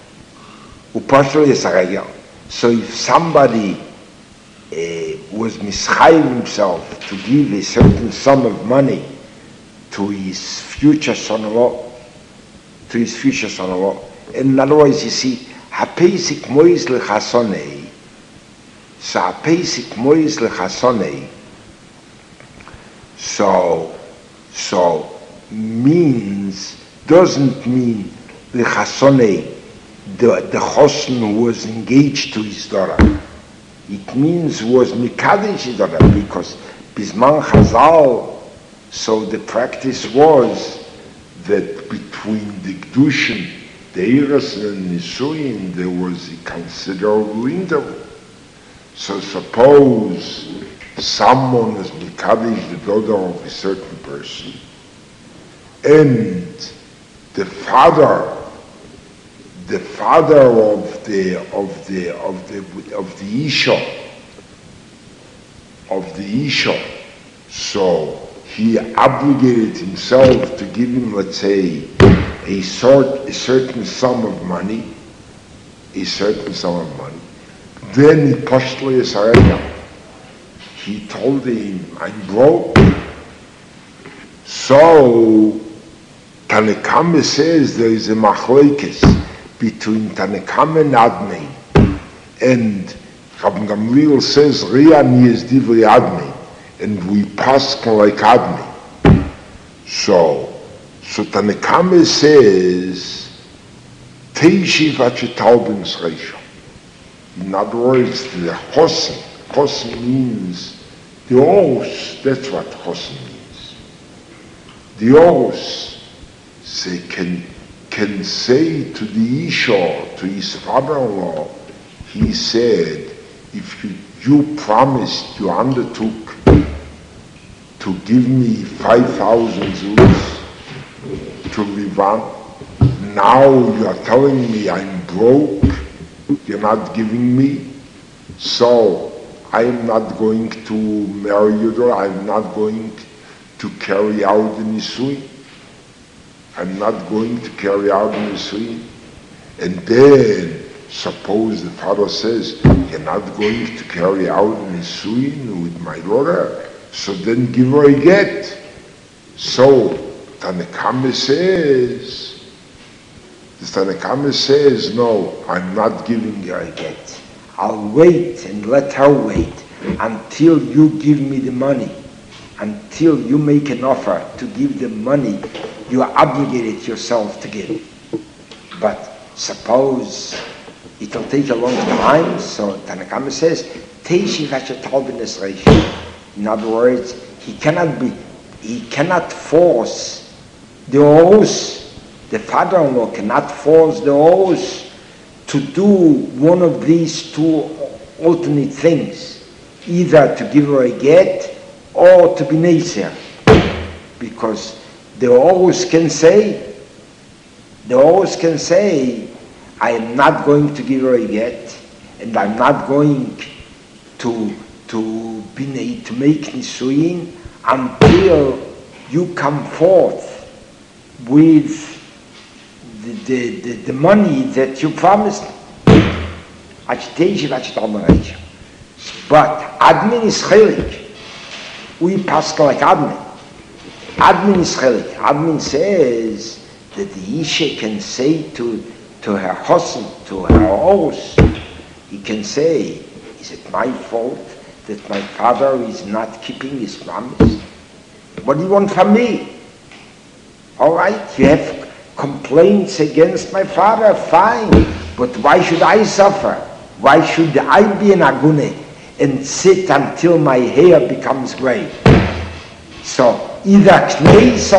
[SPEAKER 3] So if somebody was mischayiv himself to give a certain sum of money to his future son-in-law, in other words, you see, hapesik moiz lechasonei. So hapesik moiz lechasonei. So means, doesn't mean the chasonei, the chosen who was engaged to his daughter. It means was mikadesh his daughter, because bisman chazal, so the practice was that between the Kedushin, the Eiros and Nisuin, there was a considerable interval. So suppose someone is mikadesh the daughter of a certain person, and the father the father of the Isha, so he obligated himself to give him, let's say, a certain sum of money, then he postly Israel. He told him, I'm broke. So Tanakama says there is a machlokes between Tanakama and Admei, and Rabbi Gamliel says Riani is Divrei Admei, and we pass like Admei. So Tanakama says Teishiv Achetalbin Sreisha. In other words, the Chosin means the Os, that's what Chosin means. The Os can say to the Isha, to his father-in-law, he said, if you promised, you undertook to give me 5,000 zuz to live on, now you are telling me I'm broke, you're not giving me, so I am not going to marry you, I'm not going to carry out the Nisuin. I'm not going to carry out the Nisuin. And then, suppose the father says, you're not going to carry out the Nisuin with my daughter, so then give her a get. So, Tanakama says, no, I'm not giving her a get. I'll wait and let her wait until you give me the money. Until you make an offer to give the money, you are obligated yourself to give. But suppose it'll take a long time, so Tanakama says, in other words, he cannot force the Os, the father-in-law cannot force the Os to do one of these two alternate things, either to give her a get or to be Neisir. Because they always can say, I am not going to give her a get, and I'm not going to make Nisuin until you come forth with the money that you promised. But Admin is chelik. We pass like Admin. Admin is chelik. Admin says that the Isha can say to her Chosin, to her Os, he can say, is it my fault that my father is not keeping his promise? What do you want from me? All right, you have complaints against my father, fine, but why should I suffer? Why should I be an agune and sit until my hair becomes gray? So either kneis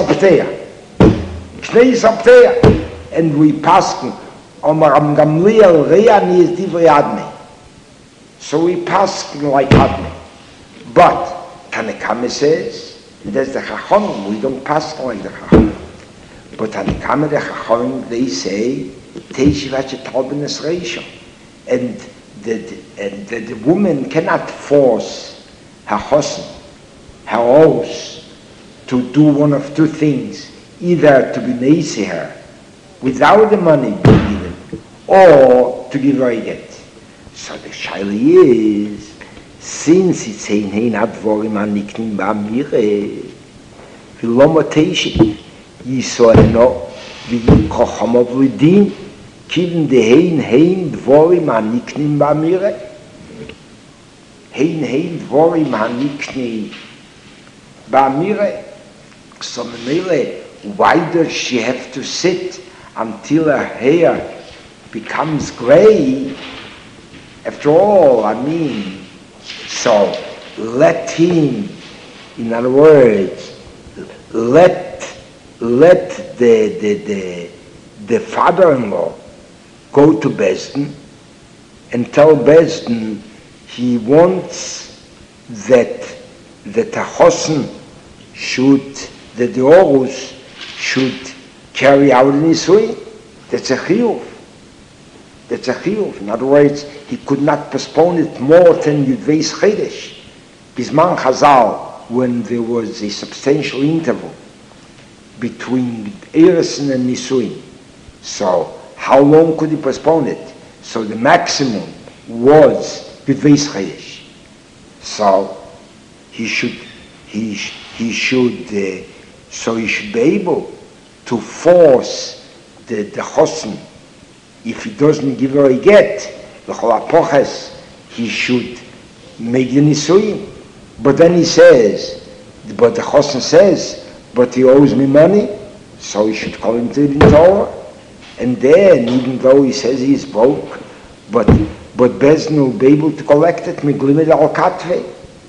[SPEAKER 3] up there, and we pass Omar Gamliel Riani is Divrei Admei. So we pass like Admei. But Tanakama says, there's the Chacham, we don't pass like the Chacham. But Tanakama the Chacham, they say, Teishivat Talbin Esreisha. And the woman cannot force her Chosin, her Os, to do one of two things, either to be Neisir without the money being given, or to give her a get. So the Shaila is, since it's ein advorim aniknim ba'amire, v'lo moteishi, yisoeno v'yikochom avridin, kiven de hein dvorim aniknim ba'amire. Hein dvorim aniknim ba'amire. So Memele, why does she have to sit until her hair becomes gray? After all, so let him, in other words, let the father-in-law go to Besdin and tell Besdin he wants that the Chosin that the Orus should carry out an Nisuin. That's a chiyuv.
[SPEAKER 1] That's a chiyuv. In other words, he could not postpone it more than Yudveis Chedesh. Bisman Chazal, when there was a substantial interval between Eresin and Nisuin. So, how long could he postpone it? So the maximum was Yudveis Chedesh. So, he should be able to force the chosen. If he doesn't give her a get, he should make the nisuim. But then he says, but the chosen says, but he owes me money, so he should call him to the Torah. And then, even though he says he's broke, but Bezdin will be able to collect it, Meglimid al-Katve.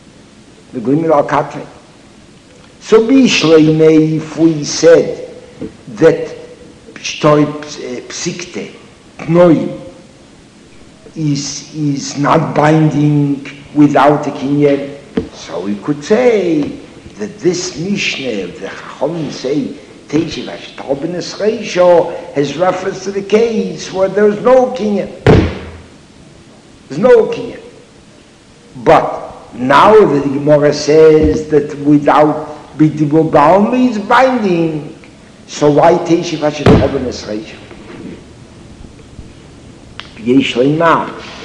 [SPEAKER 1] So Bishleimei, if we said that Shtori Psikte, Pnoi, is not binding without a kinyan, so we could say that this Mishnah, the Chacham say, Teishivash Tobinus Reisho, has reference to the case where there is no kinyan. There's no kinyan. But now the Gemara says that without Bidibur Baumi is binding, so why Teishivash Tobinus Reisho? Yesh Leimah.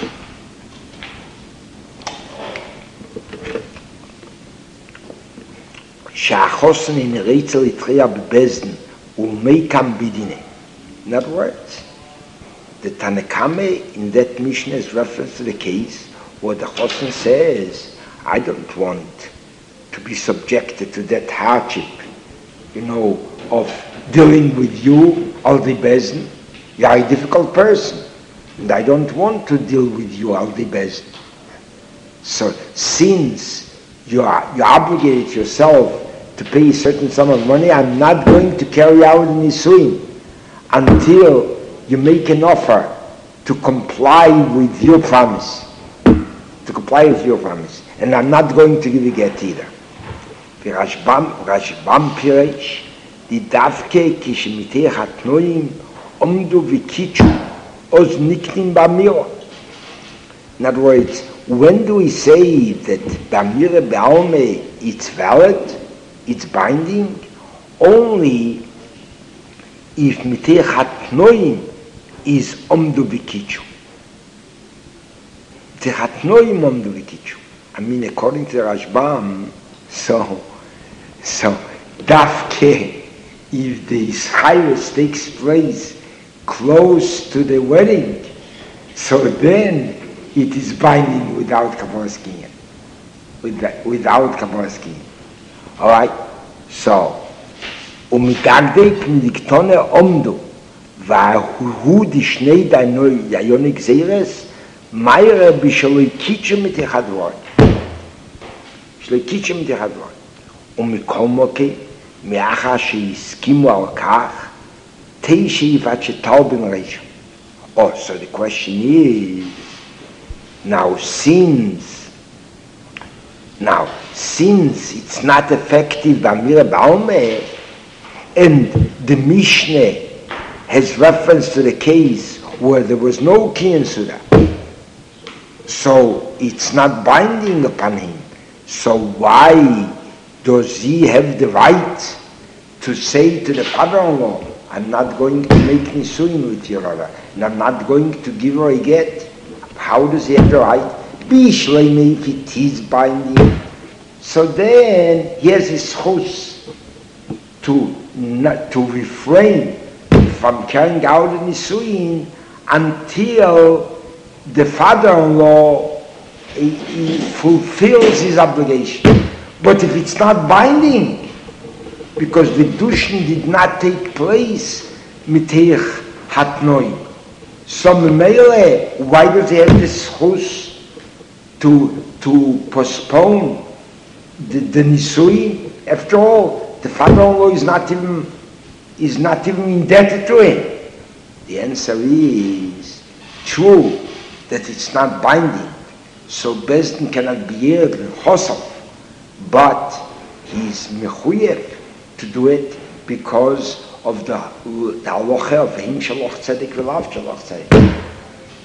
[SPEAKER 1] Sha'achosen in Reitzel Itreya Bebezdin Ulmeikam Bidine. In other words, the Tanakame in that Mishnah is reference to the case where the Chosen says, I don't want to be subjected to that hardship, of dealing with you, Aldi Bezdin. You are a difficult person, and I don't want to deal with you, Aldi Bezdin. So since you obligated yourself to pay a certain sum of money, I'm not going to carry out the nisuin until you make an offer to comply with your promise. And I'm not going to give you get either. Rashbam Piresh, the Davke Kishimiteh Hatnoim, Omdu Vikichu, Oz Niknim Bamiro. In other words, when do we say that Bamire Baume it's valid, it's binding? Only if Miteh Hatnoim is Omdu Vikichu. The Hatnoim Omdu Vikichu. I mean, according to the Rashbam, so Davke, if the Ischirus takes place close to the wedding, so then it is binding without Kaporas Kinyan. Without Kaporas Kinyan. Alright? So, Umigagdek Nidiktone Omdu, Vahu di Shnei Dayonik Zeres, Meire Bishaloi Kitchen mit Echadwort. Kitchen mit Echadwort. Umikomoke, Meacha Sheyiskimu al Kach, Teishi Vache Taubin Reisha. Oh, so the question is, now since it's not effective Bamira Baume, and the Mishnah has reference to the case where there was no Kinyan Suda, so it's not binding upon him. So why does he have the right to say to the father-in-law, I'm not going to make nisuin with your other, and I'm not going to give her a get? How does he have the right? Bishleime, if it is binding. So then he has his chus to refrain from carrying out the nisuin until the father-in-law he fulfills his obligation. But if it's not binding, because the dushin did not take place, mitech hatnoi, so memele, why does he have this chus to postpone the nisui? After all, the father-in-law is not even indebted to him. The answer is true that it's not binding, so Bezdin cannot be here in Chosov, but he's mechuyev to do it because of the halacha of him shaloch tzedek v'lav shaloch tzedek.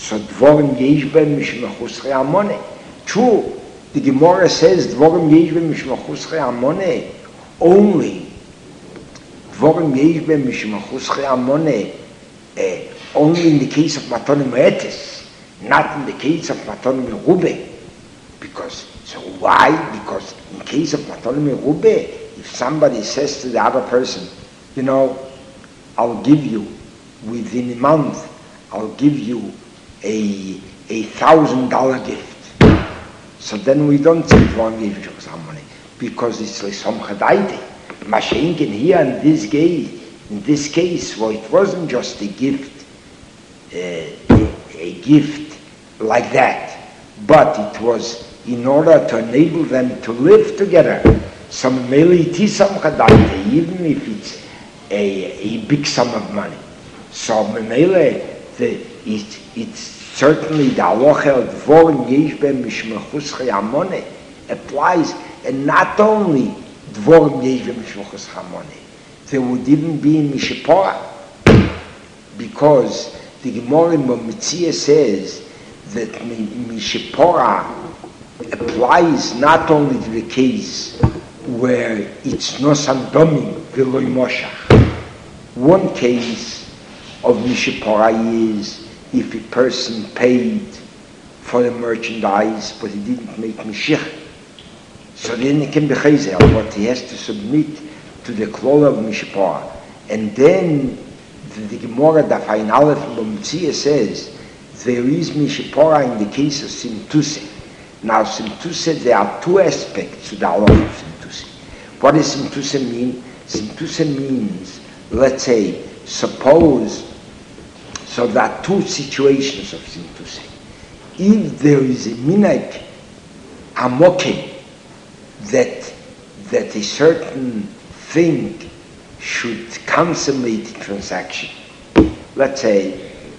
[SPEAKER 1] So Dvorim yesh b'hem mishum chusrei amoneh. True, the Gemara says Dvorim yesh b'hem mishum chusrei amoneh. Only Dvorim yesh b'hem mishum chusrei amoneh. Only in the case of Matonim Etes, not in the case of Matonim Merubeh. So why? Because in case of Matonim Merubeh, if somebody says to the other person, I'll give you, within a month, I'll give you a $1,000 gift. So then we don't say Dvorim yesh b'hem chusrei amoneh, because it's L'som Chadaiti. Mashenkin here in this case, well, it wasn't just a gift, a gift like that, but it was in order to enable them to live together. Some melitisam chadaite, even if it's a big sum of money. So it's certainly the halacha of Dvorim yesh b'hem mishum chusrei amoneh applies, and not only Dvorim yesh b'hem mishum chusrei amoneh. There would even be in Mishipora, because the Gemara in Mitzia says that Mishipora applies not only to the case where it's nosam domim v'loi moshach. One case of Mishipora is if a person paid for the merchandise but he didn't make Mishich. So then he can be chazer, but he has to submit to the klol of Mishipora. And then the Gemara Daf Ayin Aleph B'Mitzia says there is Mishipora in the case of Simtuse. Now Simtuse, there are two aspects to the halacha of Simtuse. What does Simtuse mean? Simtuse means, let's say, suppose, so there are two situations of Simtuse. If there is a minhag hamokim that a certain thing should consummate the transaction. Let's say,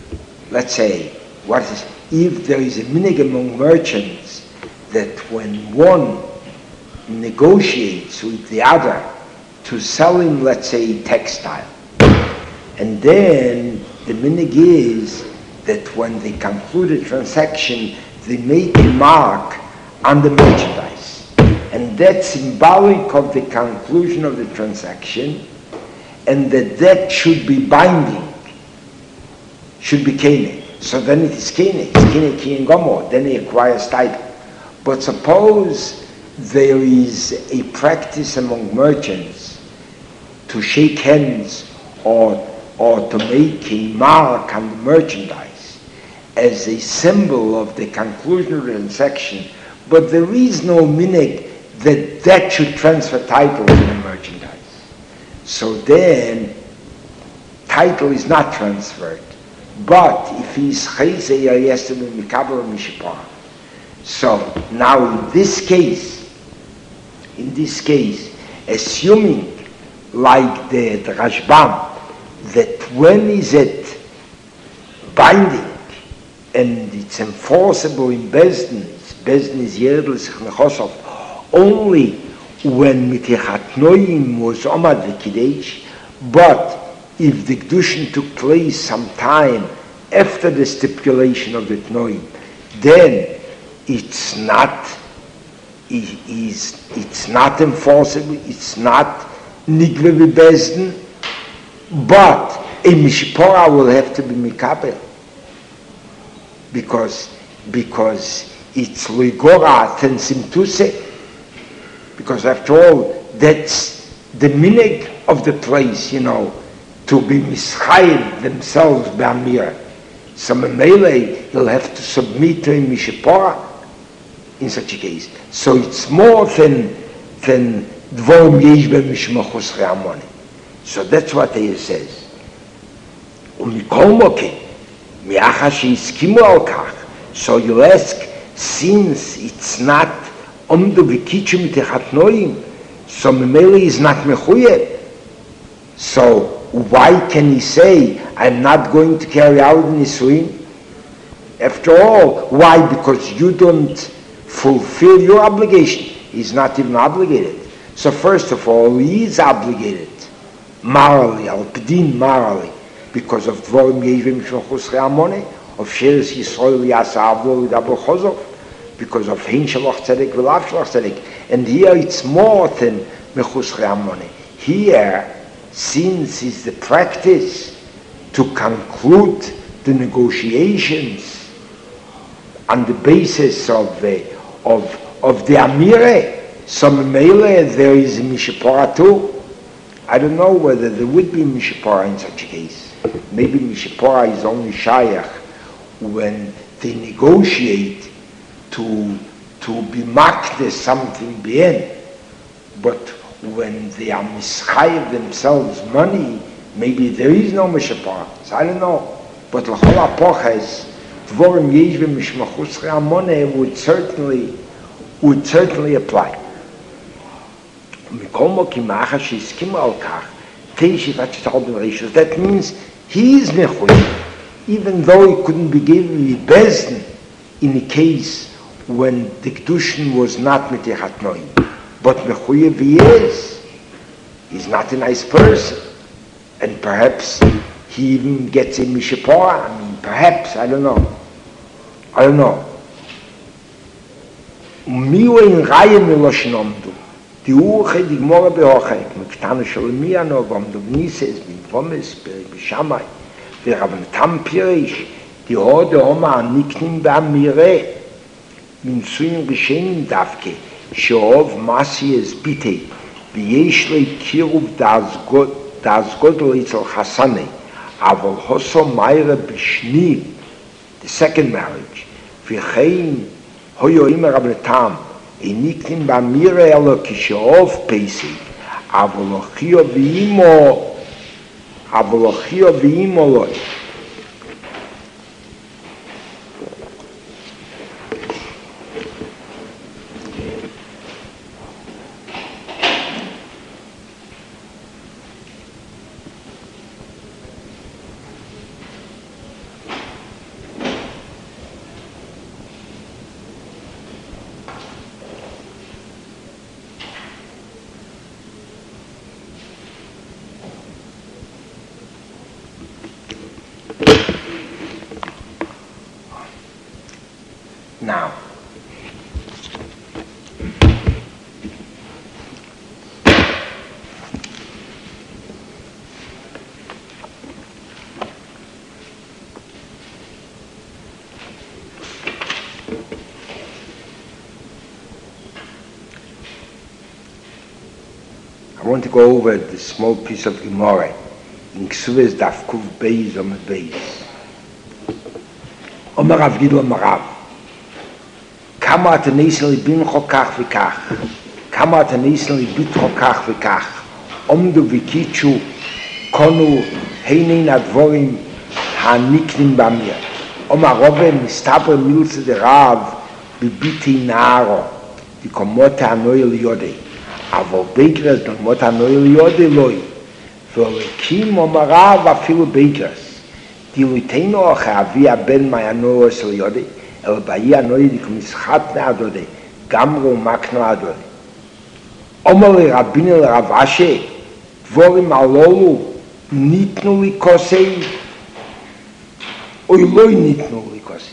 [SPEAKER 1] if there is a minhag among merchants that when one negotiates with the other to sell him, let's say, textile, and then the minhag is that when they conclude a transaction, they make a mark on the merchandise. And that's symbolic of the conclusion of the transaction, and that should be binding, should be kene. So then it is kene, it's kene ki and gomo, then he acquires title. But suppose there is a practice among merchants to shake hands or to make a mark on the merchandise as a symbol of the conclusion of the transaction, but there is no minhag that should transfer title to the merchandise. So then, title is not transferred. But if he is chayzeh, he has to be mikabel mishipah. So now in this case, assuming like the Rashbam, that when is it binding and it's enforceable in Bezdin is Yerdlis Chosov, only when Mitechat Noim was Omad V'Kidesh, but if the Kedushin took place sometime after the stipulation of the Tnoim, then it's not enforceable, it's not Nigve V'Bezdin, but a Mishipora will have to be Mikabel, because it's Ligora and Simtuse, because after all, that's the minhag of the place, to be mischayim themselves b'amir. So Memele, he'll have to submit to a Mishipora in such a case. So it's more than Dvorim yesh b'hem mishum chusrei amoneh. So that's what he says. Umikol moken, mi'achas she'iskimu al kach. So you ask, since it's not omdu v'kichu mitechat noim, so Memele is not mechuyeh. So why can he say, I'm not going to carry out Nisuin? After all, why? Because you don't fulfill your obligation. He's not even obligated. So first of all, he is obligated, morally, al-pidin morally, because of Dvorim yesh b'hem mishum chusrei amoneh. of Sheres Yisrael Yasavlo Dabel Chozov, because of Hein Shalach Tzedek V'Lav Shalach Tzedek. And here it's more than Mechus Re'amone. Here, since it's the practice to conclude the negotiations on the basis of the Amire, some Mele, there is a Mishapora too. I don't know whether there would be Mishapora in such a case. Maybe Mishapora is only Shayach when they negotiate to be makde something bien. But when they are mischayev themselves money, maybe there is no Mishapora. So I don't know. But l'chol apoches, dvorim yesh v'mishmachus re'amone would certainly apply. That means he is mechuyev, even though he couldn't be given the bezdin in a case when the kedushin was not mitechat noim. But mechuyev he is. He's not a nice person, and perhaps he even gets a mishapora. I mean, perhaps, I don't know. Miwa in Raya Miloshin Omdu. Die Uche, die Gmora behochek, Mektanu Shalomia no, Vomdu Vnises, Vimvomes, Bishamai, Viravan Tam Pirish, die Horde Oma Aniknim Bamire, Minsuin Rishenim Davke, Sheov Masies Bite, Vieshle Kirub Das Godel Itzel Hasane, Aval Hoso Meire Bishni, the second marriage, Vichein Hoyo Imer Abnetam, Eniknim Bamire Elo Kisheov Pesik, Avolochio Vimo Loi. Now, I want to go over the small piece of Gemara in Ksuvas Daf Kuv Beis Amud Beis. Omer Rav Gidol Omer Rav, כמה אתה ניסן לבינך כך וכך, כמה אתה ניסן לביתך כך וכך, עומדו וקיצ'ו, קונו הינין הדבורים הנקנים באמיר. אומר רבי מסתבר מילצה דרב בביתי נערו, דקומות הנוי ליודי, אבל ביגרס דקומות הנוי ליודי לוי, והולכים אומר רב אפילו ביגרס, דילותינו אחרי אבי הבן מהנוי של ליודי, אלא באי הנוי דקומיסחת נעדודי, גמרו מקנו עדודי. אומר לרביני לרב אשי, דבורים הללו ניתנו לי כוסי, או לא ניתנו לי כוסי.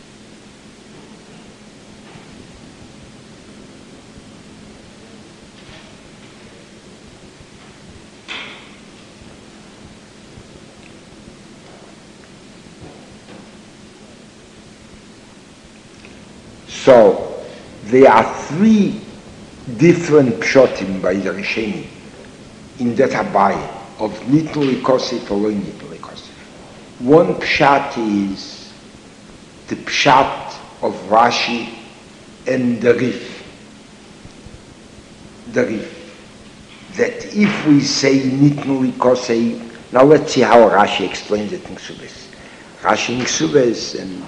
[SPEAKER 1] So, there are three different pshotim by the Rishonim in that Abaye of nitnu likosif or lo nitnu likosif. One pshat is the pshat of Rashi and the Rif. The Rif. That if we say nitnu likosif, now let's see how Rashi explains it in Ksubes. Rashi in Ksubes, and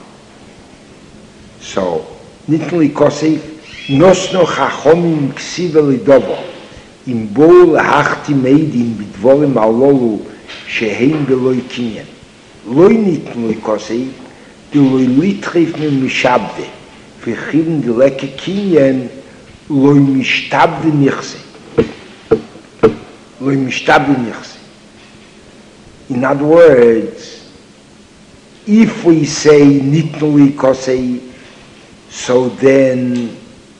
[SPEAKER 1] so nitnu likosif, nosno chachomim ksiva lidovo, im bol hachti meidin bidvorim alolu sheheim beloi kinyan. Loi nitnu likosif, di loi litrif me mishabde, v'chivn di leke kinyan, loi mishtabde nichse. Loi mishtabde nichse. In other words, If we say nitnu likosei, so then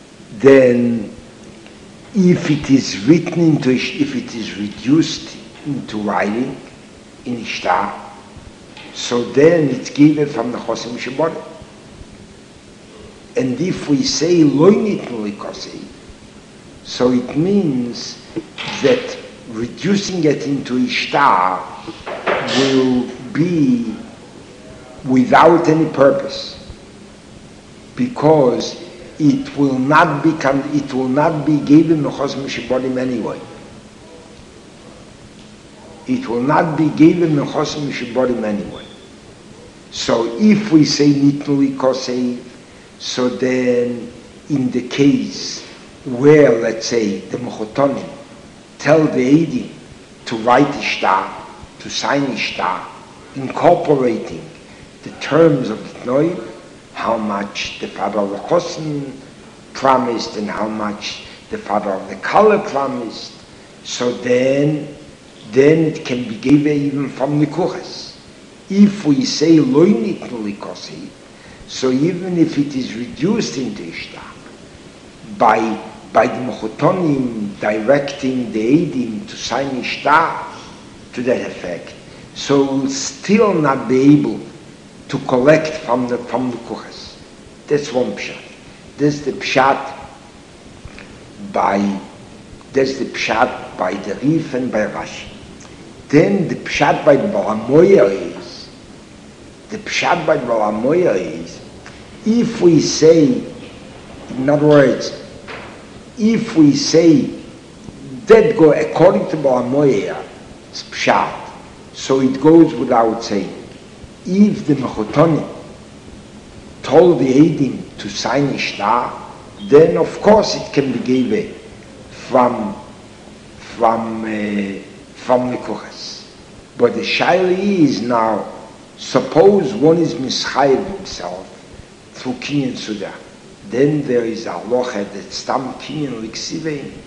[SPEAKER 1] if it is written into, if it is reduced into writing in ishtar, so then it's given from the chosim shebori. And if we say lo nitnu likosei, so it means that reducing it into ishtar will be without any purpose, because it will not be given mechosim sheborim anyway. It will not be given mechosim sheborim anyway. So if we say nitnu likosei, so then in the case where, let's say, the mechotonim tell the eidim to write ishtar, to sign ishtar, incorporating the terms of the tnoim, how much the father of the chosin promised and how much the father of the kala promised, so then it can be given even from the kuches. If we say lo nitnu likosei, so even if it is reduced into ishtar by the mechotonim directing the eidim to sign ishtar to that effect, so we'll still not be able to collect from the kuches. That's one pshat. That's the pshat by the Rif and by Rashi. Then the pshat by the Balamoya is, if we say, in other words, if we say that go according to Balamoya, it's pshat, so it goes without saying. If the mechotonim told the eidim to sign ishtar, then of course it can be given from the kuches. But the shaila is now, suppose one is mischayev himself through kinyan suda, then there is a halacha that stam kinyan liksive in it.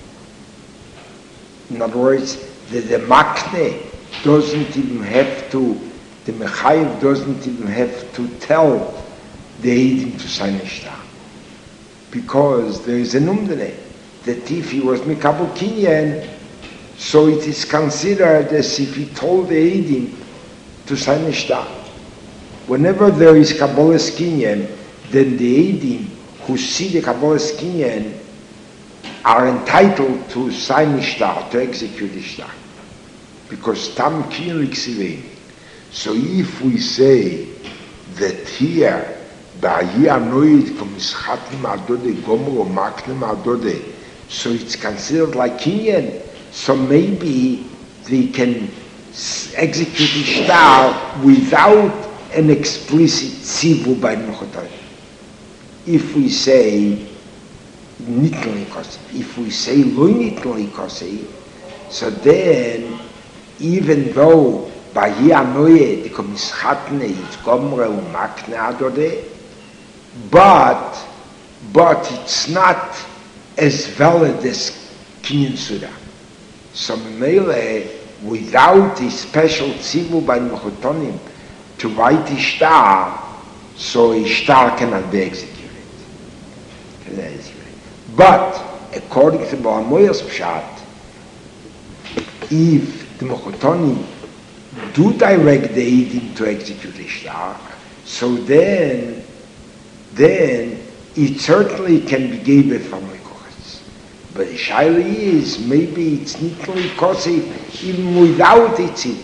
[SPEAKER 1] In other words, the makne doesn't even have to, the mechayev doesn't even have to tell the eidim to sign ishtar, because there is a numdene that if he was mikabel kinyan, so it is considered as if he told the eidim to sign ishtar. Whenever there is kabbalas kinyan, then the eidim who see the kabbalas kinyan are entitled to sign ishtar, to execute ishtar, because tam kinyan liksivein. So if we say that here, so it's considered like kinyan, so maybe they can execute ishtar without an explicit tzivu by mechotonim. If we say nitnu likosei, if we say lo nitnu likosei, so then even though Bahi anoye the komischatne is gomre umakne adode, but it's not as valid as kinyan suda. So mele, without a special tzivu by mechotonim to write ishtar, so ishtar cannot be executed. But according to Balamoyas pshat, if the mechotonim do direct the eidim to execute ishtar, so then it certainly can be given from the kuches. But the shaila is, maybe it's nitnu likosei even without it.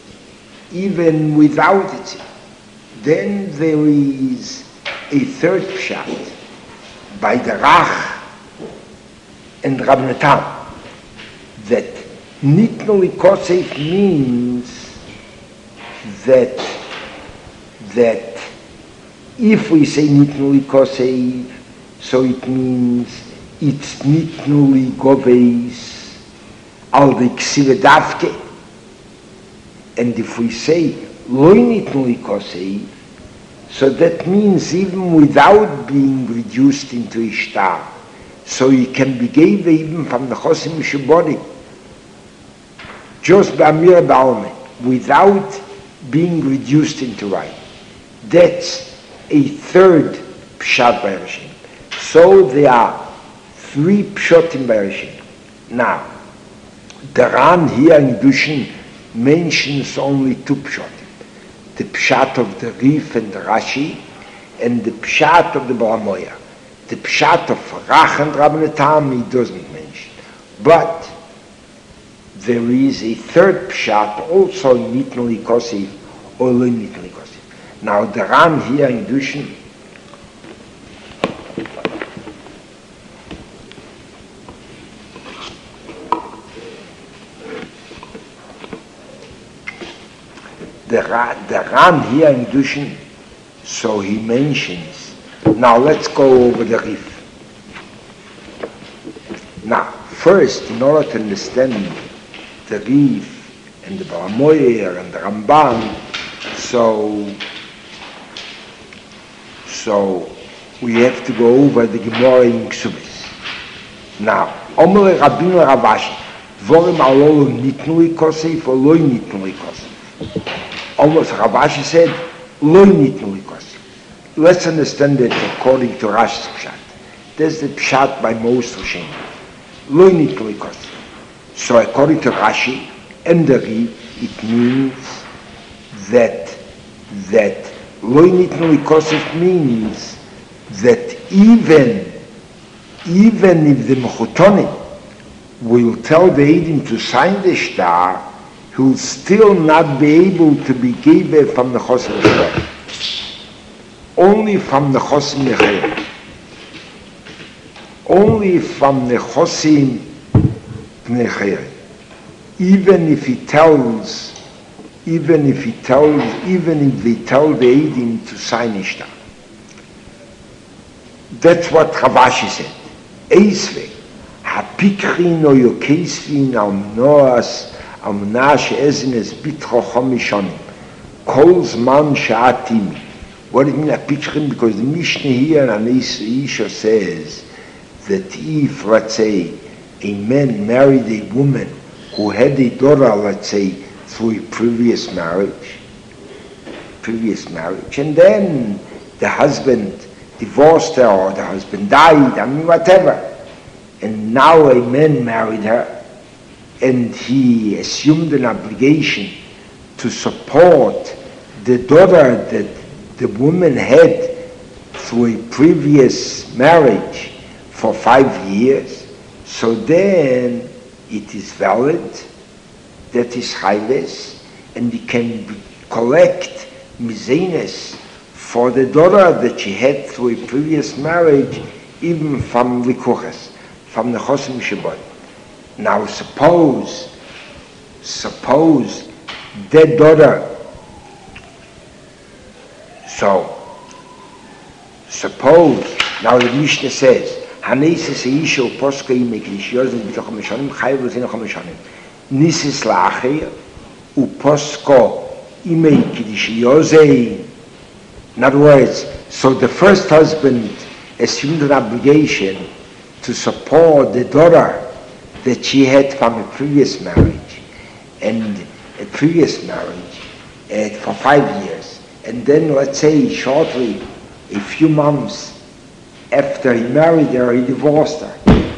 [SPEAKER 1] Then there is a third pshat by the Rach and Rab Natan, that nitnu likosei means that if we say nitnu likosei, so it means it's nitnu ligoveis al the ksive davke. And if we say lo nitnu likosei, so that means even without being reduced into ishtar, so it can be given even from the chosim sheborim, just b'amir ba'alme, without being reduced into writing. That's a third pshat by Rishim. So there are 3 pshatim by Rishim. Now, the Ran here in Dushin mentions only 2 pshatim. The pshat of the Rif and the Rashi, and the pshat of the Balamoya. The pshat of Rach and Rabbeinu Tam he doesn't mention. But there is a third pshat also in Nitnu Likosif or Lo Nitnu Likosif. Now the Ran here in Dushin the Ran here in Dushin, so he mentions. Now let's go over the Rif. Now, first, in order to understand the Rif and the Balamoyer and the Ramban, so we have to go over the Gemara in Ksubis. Now, Omer Rabbeinu Ravashi, Dvorim alolo nitnu likosef or lo nitnu likosef. Almost Ravashi said, lo nitnu likosef. Let's understand it according to Rashi's pshat. There's the pshat by most Rishonim. Lo nitnu likosef. So according to Rashi and the Rif, it means that lo nitnu likosef means that even if the Mechutonim will tell the Eidim to sign the shtar, he will still not be able to be given from the Chosim Nechayim. Only from the Chosim Nechayim. Only from the Chosim Nechayim. Even if they tell the Eidim to sign the shtar. That's what Ravashi said. Eisvei, hapikrin o yokesvin al mnah she'ezines bitcho chomishonim, kol zman she'atimi. What does it mean hapikrin? Because the Mishnah here in Isha says that if, let's say, a man married a woman who had a daughter, let's say, through a previous marriage, and then the husband divorced her or the husband died, whatever. And now a man married her and he assumed an obligation to support the daughter that the woman had through a previous marriage for 5 years. So then it is valid, that is chayles, and he can collect mizenes for the daughter that she had through a previous marriage, even from likuches, from the chosim shebot. Now suppose that daughter, now the Mishnah says, Hanesis eisha uposka imeklish yozin b'toch mishanim chayiv l'zin chomishanim nisis la'achir uposko imeklish yozin. In other words, so the first husband assumed an obligation to support the daughter that she had from a previous marriage, for 5 years. And then, let's say, shortly, a few months after he married her, he divorced her.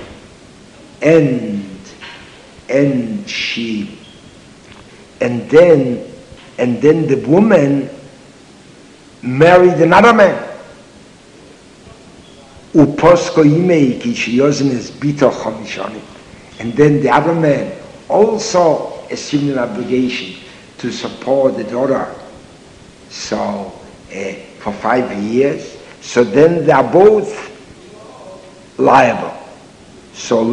[SPEAKER 1] And then the woman married another man. And then the other man also assumed an obligation to support the daughter. So for 5 years. So then they are both liable. So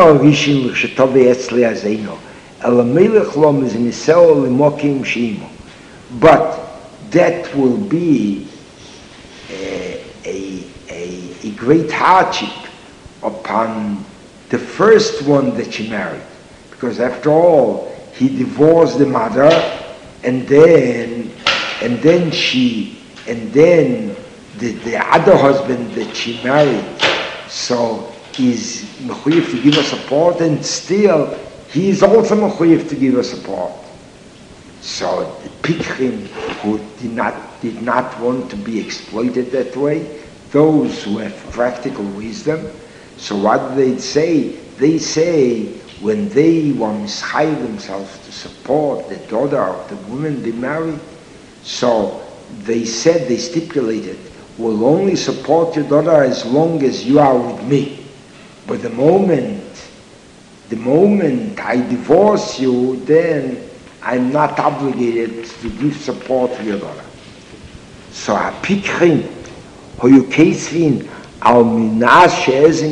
[SPEAKER 1] but that will be a great hardship upon the first one that she married, because after all he divorced the mother, and then the other husband that she married, so is mechuyev to give her support, and still he is also mechuyev to give her support. So the Pikrim who did not want to be exploited that way, those who have practical wisdom, so what do they say? They say when they want to hire themselves to support the daughter of the woman they married, so they said, they stipulated, we'll only support your daughter as long as you are with me. But the moment I divorce you, then I'm not obligated to give support to your daughter. So הפיקחים היו כספים על מנה שאזן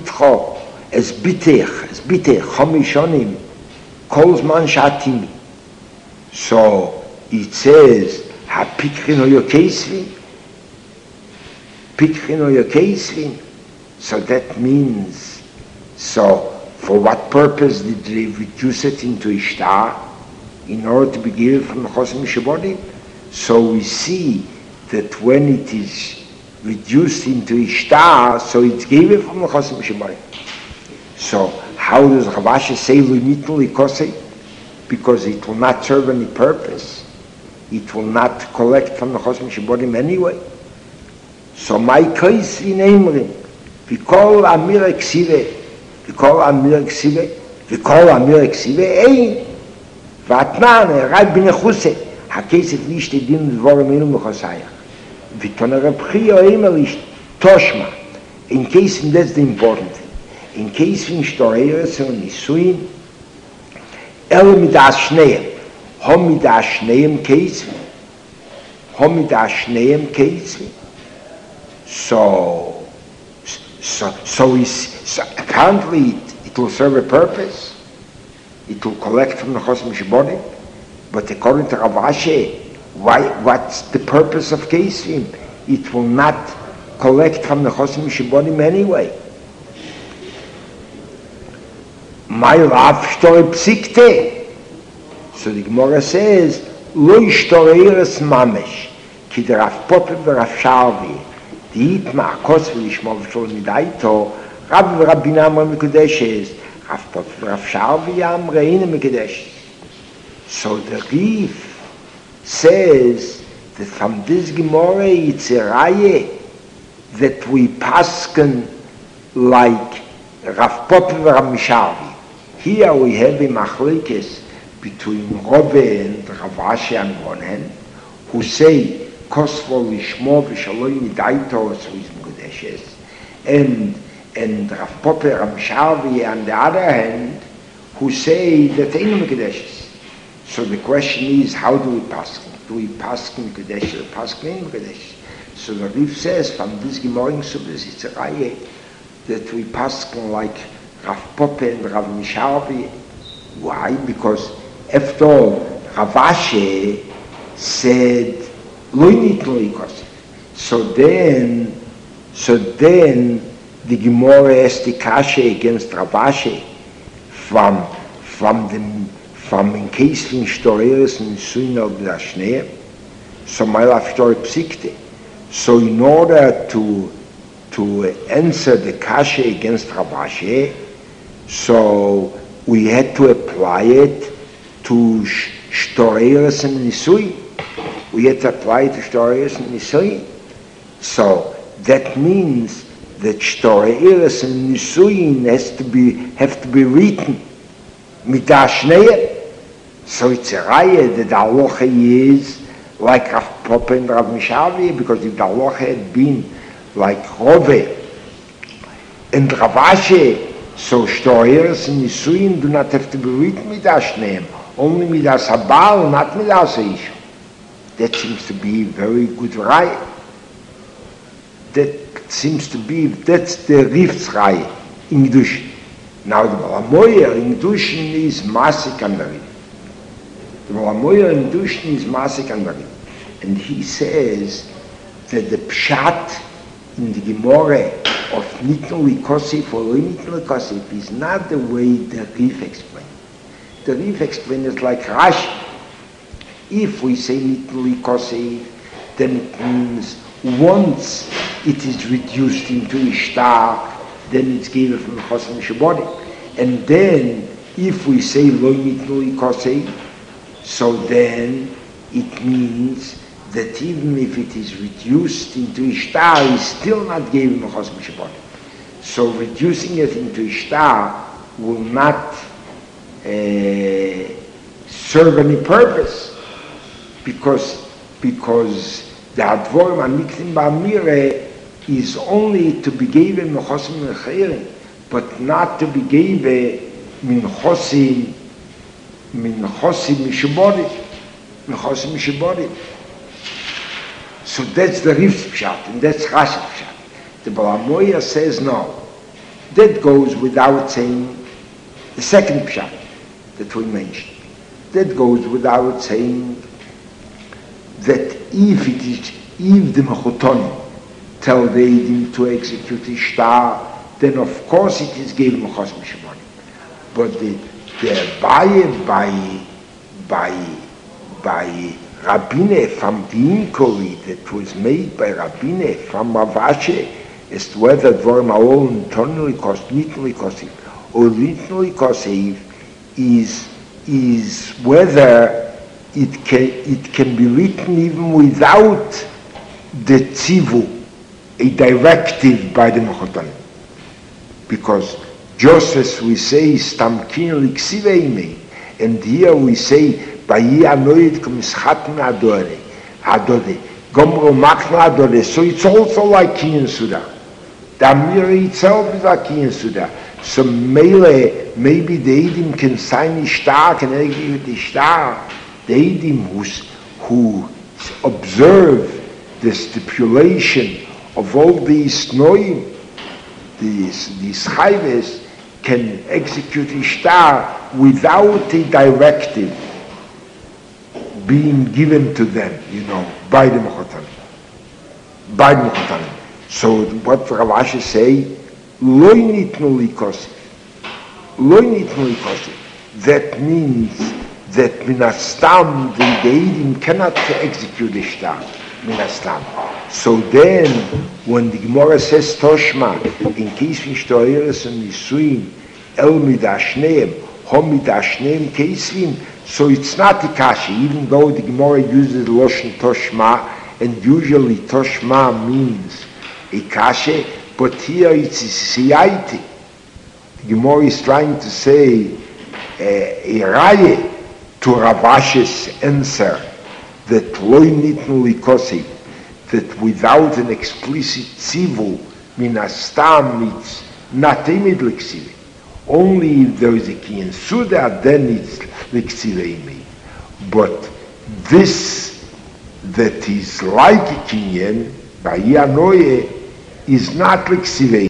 [SPEAKER 1] ביטך 5 שנים כל זמן שעתימי. So it says הפיקחים היו כספים. So that means, so for what purpose did they reduce it into ishtar? In order to be given from the Chosim Shabbodim? So we see that when it is reduced into ishtar, so it's given from the Chosim Shabbodim. So how does Rav Ashi say Lunitnu Likosei? Because it will not serve any purpose. It will not collect from the Chosim Shabbodim anyway. So my case in Emrim, Vikol Amir Eksive, Ein, Vatnan, Rab bin Chuse, HaKesef nicht die Din Dvorim Inu Mechosayach. Viton Rebchio Eimer ist Toshma. In case, that's the important thing. In case in Storeres und Nisuin, mit Ashneim, mit Ashneim Kesvi. So apparently it will serve a purpose. It will collect from the Chosim Shabbodim. But according to Rav Ashi, what's the purpose of Kesvim? It will not collect from the Chosim Shabbodim anyway. My Rav Shtorei Psikte. So the Gemara says, Lo Shtoreiras Mamesh, Ki der Rav Poppe v'Rav Sharvi, Diit Ma'akos v'Lishmo v'Shol Midaito, Rab v'Rabbina Amre Mekudeshes, Rav Poppe v'Rav Sharvi Amre Ine Mekudeshes. So the Rif says that from this Gemara it's a Raye that we pasken like Rav Poppe v'Rav Sharvi. Here we have a machlekes between Rove and Rav Ashi on one hand, who say Kosvo Lishmo v'Shaloi Midaito so is Mekudeshes, and Rav Poppe Rav Sharvi on the other hand, who say that ain't Mekudeshes. So the question is, how do we pasken? Do we pasken Mekudeshes or pasken ain't Mekudeshes? So the Rif says from this Gemara in Subis it's a Raye that we pasken like Rav Poppe and Rav Misharvi. Why? Because after all, Rav Ashi said, Lo Nitnu Likosei. So then the Gemara asked the Kasha against Rav Ashi from in case in Storeres and Nisuin al B'Ashneim. So my Rav Shtorei Psikte. So in order to answer the Kasha against Rav Ashi, so we had to apply it to Storeres and Nisuin. We had to apply it to Storeres and Nisuin. So that means that Storeres and Nisuin have to be written mit Ashneim. So it's a Raya that the halacha is like Rav Poppe and Rav Misharvi, because if the halacha had been like Rove and Rav Ashi, so Storeres and Nisuin do not have to be written mit Ashneim, only mit Asabal, not mit Asaish. That seems to be very good Raya. That's the Rif's Raya in Kedushin. Now the Balamoyer in Kedushin is Masik and Marim. The Balamoyer in Kedushin is Masik and Marim. And he says that the Pshat in the Gemara of Nitnu Likosei for Nitnu Likosei is not the way the Rif explained. The Rif explained it like Rashi. If we say Nitnu Likosei, then it means once it is reduced into Ishtar, then it's given from the Chosim Shabbodim. And then, if we say Lo Nitnu Likosei, So then it means that even if it is reduced into ishtar, it's still not given mechos mishabonim. So reducing it into ishtar will not serve any purpose, because the advorim amiktim ba'amire is only to be given mechosim mecherim, but not to be given minchosim mishabodim. So that's the Riv's pshat, and that's Rashi's pshat. The Baal HaMoya says no. That goes without saying the second pshat that we mentioned. That goes without saying that if the Mechotonim tell the Eidim to execute Ishtar, then of course it is given Mechos Mishabonim. But the Abaye by Rabbine from the inquiry that was made by Rabbine from Ravashe as to whether Dvorim Ha'ol internally cost, nitnuli kosiv, or nitnuli kosiv, is whether it can be written even without the tzivu, a directive by the Mechotonim. Because just as we say stamkin liksiveimei, and here we say Bayi anoid k'mischatin adore, gomro makna adore. So it's also like Kinyan Suda. The Amira itself is like Kinyan Suda. So maybe the Eidim can sign Ishtar, can execute Ishtar. The Eidim who observe the stipulation of all these Noim, these Chayves, can execute Ishtar without a directive being given to them, by the Mechotonim. So what Ravashi say, Lo nitnu likosif. That means that minastam the Eidim cannot execute the shtar. Minastam. So then, when the Gemara says Toshma, in case we shtoyeres and nisuim, el midashneim, hom midashneim keisvim, so it's not the kashi, even though the Gemara uses Loshen Toshma, and usually Toshma means a kashi, but here it's a siyaiti. The Gemara is trying to say a raye to Ravash's answer that loy nitnu likosi, that without an explicit tzivu, minastam, it's not imid liksivi. Only if there is a Kinyan Suda, then it's liksivei. But this that is like a Kinyan, Bayi Anoye, is not liksivei.